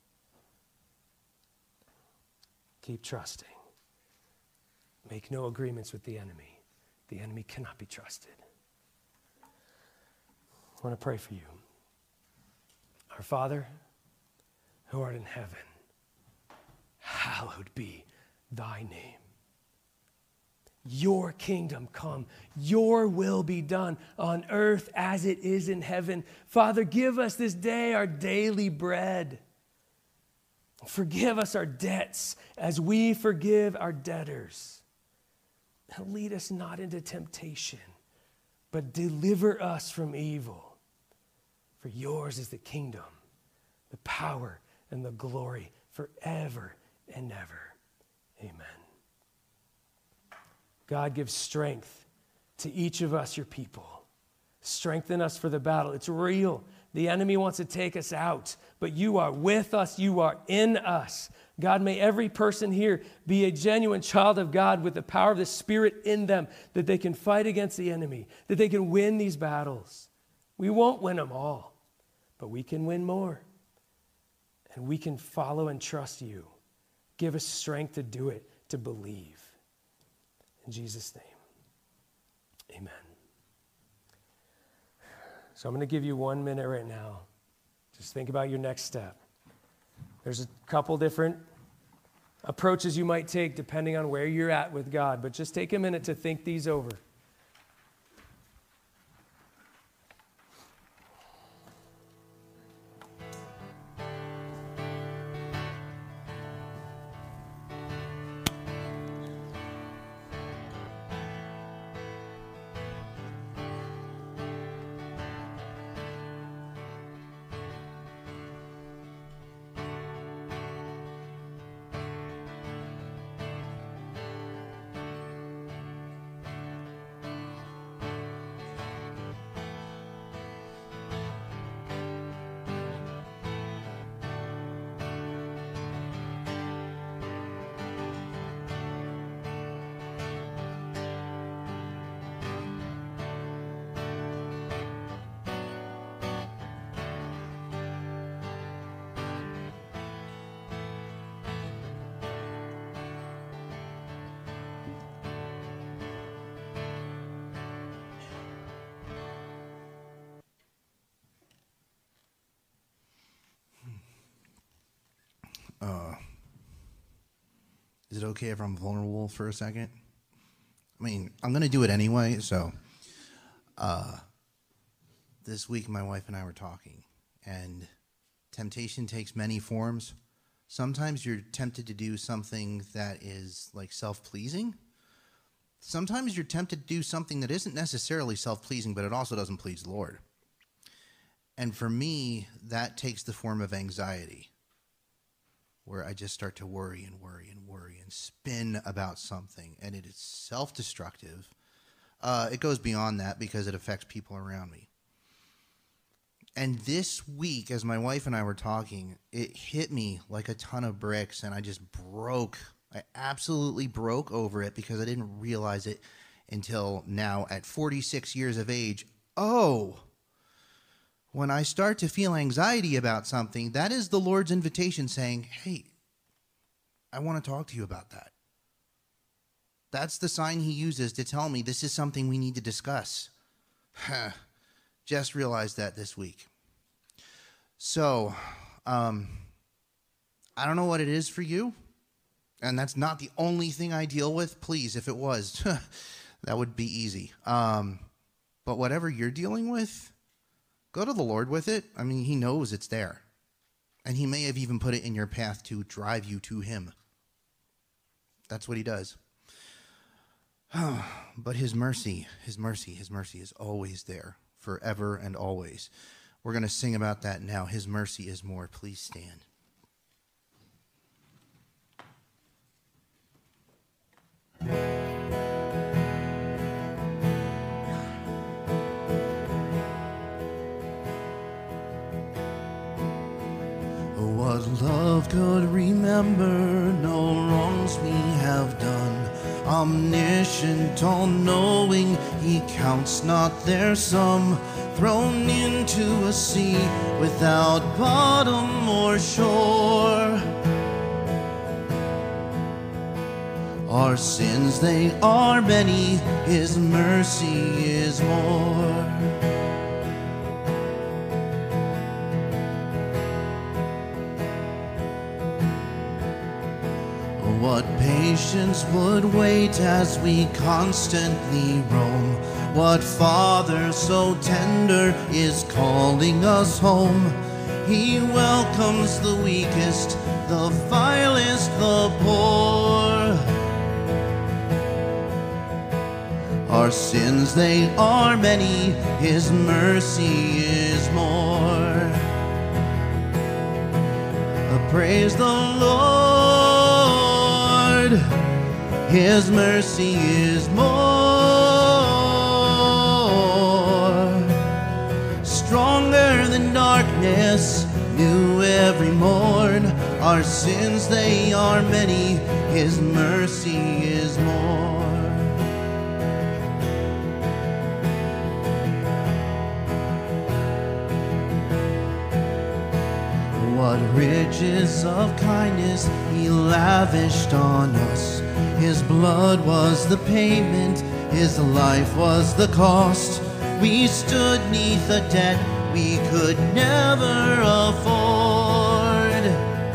Keep trusting. Make no agreements with the enemy. The enemy cannot be trusted. I want to pray for you. Our Father, who art in heaven, hallowed be thy name. Your kingdom come, your will be done on earth as it is in heaven. Father, give us this day our daily bread. Forgive us our debts as we forgive our debtors. And lead us not into temptation, but deliver us from evil. For yours is the kingdom, the power, and the glory forever and ever. Amen. God, give strength to each of us, your people. Strengthen us for the battle. It's real. The enemy wants to take us out, but you are with us. You are in us. God, may every person here be a genuine child of God with the power of the Spirit in them, that they can fight against the enemy, that they can win these battles. We won't win them all, but we can win more. And we can follow and trust you. Give us strength to do it, to believe. In Jesus' name, amen. So I'm going to give you 1 minute right now. Just think about your next step. There's a couple different approaches you might take depending on where you're at with God, but just take a minute to think these over. Is it okay if I'm vulnerable for a second? I mean, I'm going to do it anyway. So this week, my wife and I were talking, and temptation takes many forms. Sometimes you're tempted to do something that is like self-pleasing. Sometimes you're tempted to do something that isn't necessarily self-pleasing, but it also doesn't please the Lord. And for me, that takes the form of anxiety, where I just start to worry and worry and worry and spin about something, and it is self-destructive. It goes beyond that because it affects people around me. And this week, as my wife and I were talking, it hit me like a ton of bricks, and I just broke. I absolutely broke over it because I didn't realize it until now at 46 years of age. Oh, when I start to feel anxiety about something, that is the Lord's invitation saying, hey, I want to talk to you about that. That's the sign he uses to tell me this is something we need to discuss. Just realized that this week. So, I don't know what it is for you, and that's not the only thing I deal with. Please, if it was, that would be easy. But whatever you're dealing with, go to the Lord with it. I mean, he knows it's there. And he may have even put it in your path to drive you to him. That's what he does. But his mercy is always there, forever and always. We're going to sing about that now. His mercy is more. Please stand. What love could remember, no wrongs we have done. Omniscient, all-knowing, he counts not their sum. thrown into a sea without bottom or shore. Our sins, they are many, His mercy is more. What patience would wait as we constantly roam? What Father so tender is calling us home? He welcomes the weakest, the vilest, the poor. Our sins, they are many, His mercy is more. Praise the Lord, His mercy is more. Stronger than darkness, new every morn. Our sins, they are many, His mercy is more. What riches of kindness He lavished on us. His blood was the payment, His life was the cost. We stood 'neath a debt we could never afford.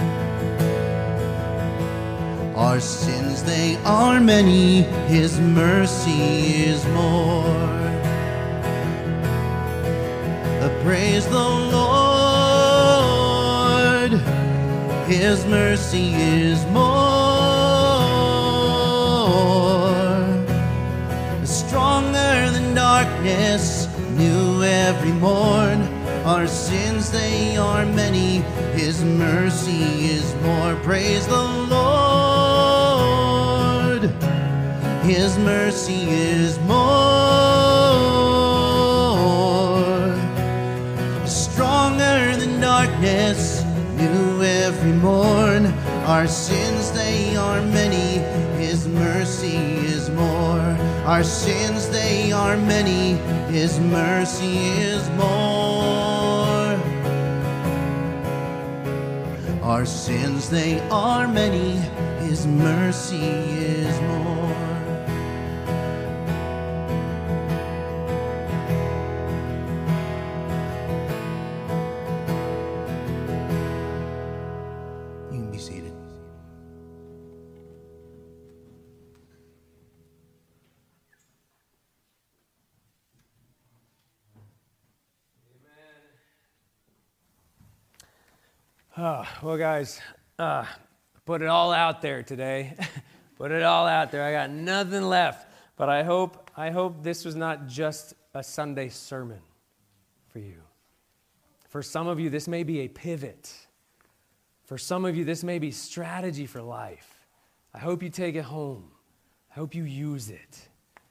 Our sins, they are many, His mercy is more. Praise the Lord, His mercy is more. Stronger than darkness, new every morn. Our sins, they are many, His mercy is more. Praise the Lord, His mercy is more. Stronger than darkness, new every morn. Our sins, they are many, His mercy is more. Our sins, they are many, His mercy is more. Our sins, they are many, His mercy is more. Well, guys, put it all out there today. Put it all out there. I got nothing left. But I hope this was not just a Sunday sermon for you. For some of you, this may be a pivot. For some of you, this may be strategy for life. I hope you take it home. I hope you use it.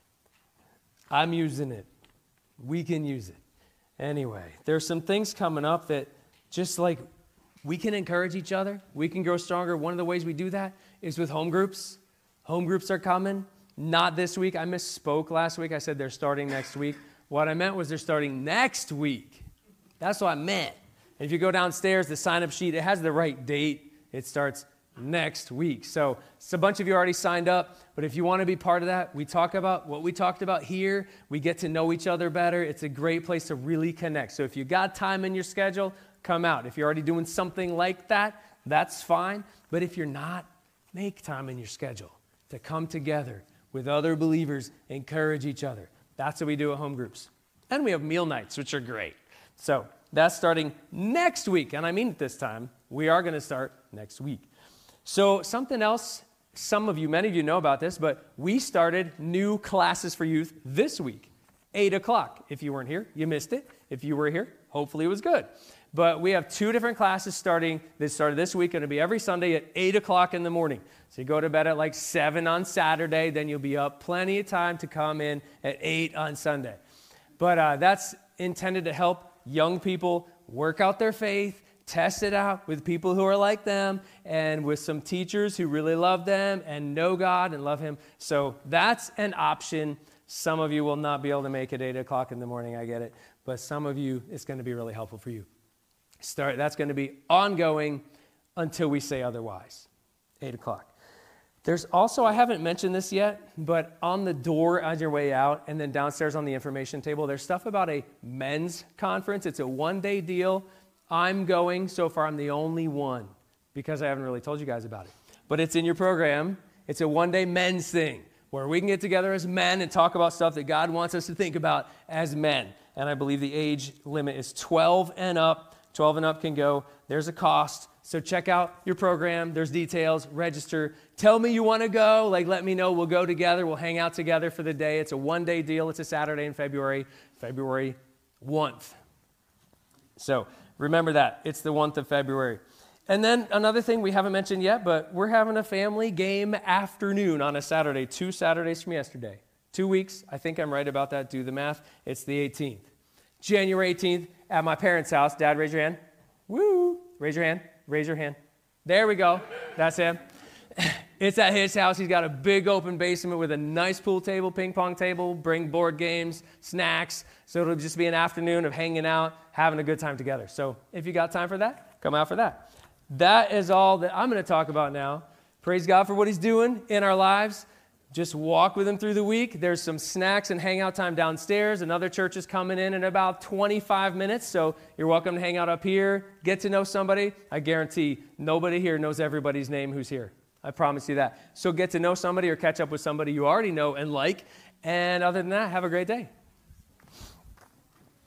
I'm using it. We can use it. Anyway, there's some things coming up that just like we can encourage each other. We can grow stronger. One of the ways we do that is with home groups. Home groups are coming. Not this week. I misspoke last week. I said they're starting next week. What I meant was they're starting next week. That's what I meant. And if you go downstairs, the sign-up sheet, it has the right date. It starts next week. So a bunch of you already signed up. But if you want to be part of that, we talk about what we talked about here. We get to know each other better. It's a great place to really connect. So if you got time in your schedule, come out. If you're already doing something like that, that's fine. But if you're not, make time in your schedule to come together with other believers, encourage each other. That's what we do at home groups. And we have meal nights, which are great. So that's starting next week. And I mean it this time. We are going to start next week. So something else, many of you know about this, but we started new classes for youth this week, 8 o'clock. If you weren't here, you missed it. If you were here, hopefully it was good. But we have 2 different classes started this week. Going to be every Sunday at 8 o'clock in the morning. So you go to bed at like 7 on Saturday, then you'll be up plenty of time to come in at 8 on Sunday. But that's intended to help young people work out their faith, test it out with people who are like them, and with some teachers who really love them and know God and love Him. So that's an option. Some of you will not be able to make it 8 o'clock in the morning, I get it. but some of you, it's going to be really helpful for you. That's going to be ongoing until we say otherwise, 8 o'clock. There's also, I haven't mentioned this yet, but on the door as your way out and then downstairs on the information table, there's stuff about a men's conference. It's a one-day deal. I'm going. So far, I'm the only one because I haven't really told you guys about it. But it's in your program. It's a one-day men's thing where we can get together as men and talk about stuff that God wants us to think about as men. And I believe the age limit is 12 and up. 12 and up can go. There's a cost. So check out your program. There's details. Register. Tell me you want to go. Let me know. We'll go together. We'll hang out together for the day. It's a one-day deal. It's a Saturday in February 1st. So remember that. It's the 1st of February. And then another thing we haven't mentioned yet, but we're having a family game afternoon on a Saturday. 2 Saturdays from yesterday. 2 weeks. I think I'm right about that. Do the math. It's the 18th. January 18th at my parents' house. Dad, raise your hand. Woo! Raise your hand. Raise your hand. There we go. That's him. It's at his house. He's got a big open basement with a nice pool table, ping pong table, bring board games, snacks. So it'll just be an afternoon of hanging out, having a good time together. So if you got time for that, come out for that. That is all that I'm going to talk about now. Praise God for what he's doing in our lives. Just walk with him through the week. There's some snacks and hangout time downstairs. Another church is coming in about 25 minutes, so you're welcome to hang out up here, get to know somebody. I guarantee nobody here knows everybody's name who's here. I promise you that. So get to know somebody or catch up with somebody you already know and like. And other than that, have a great day.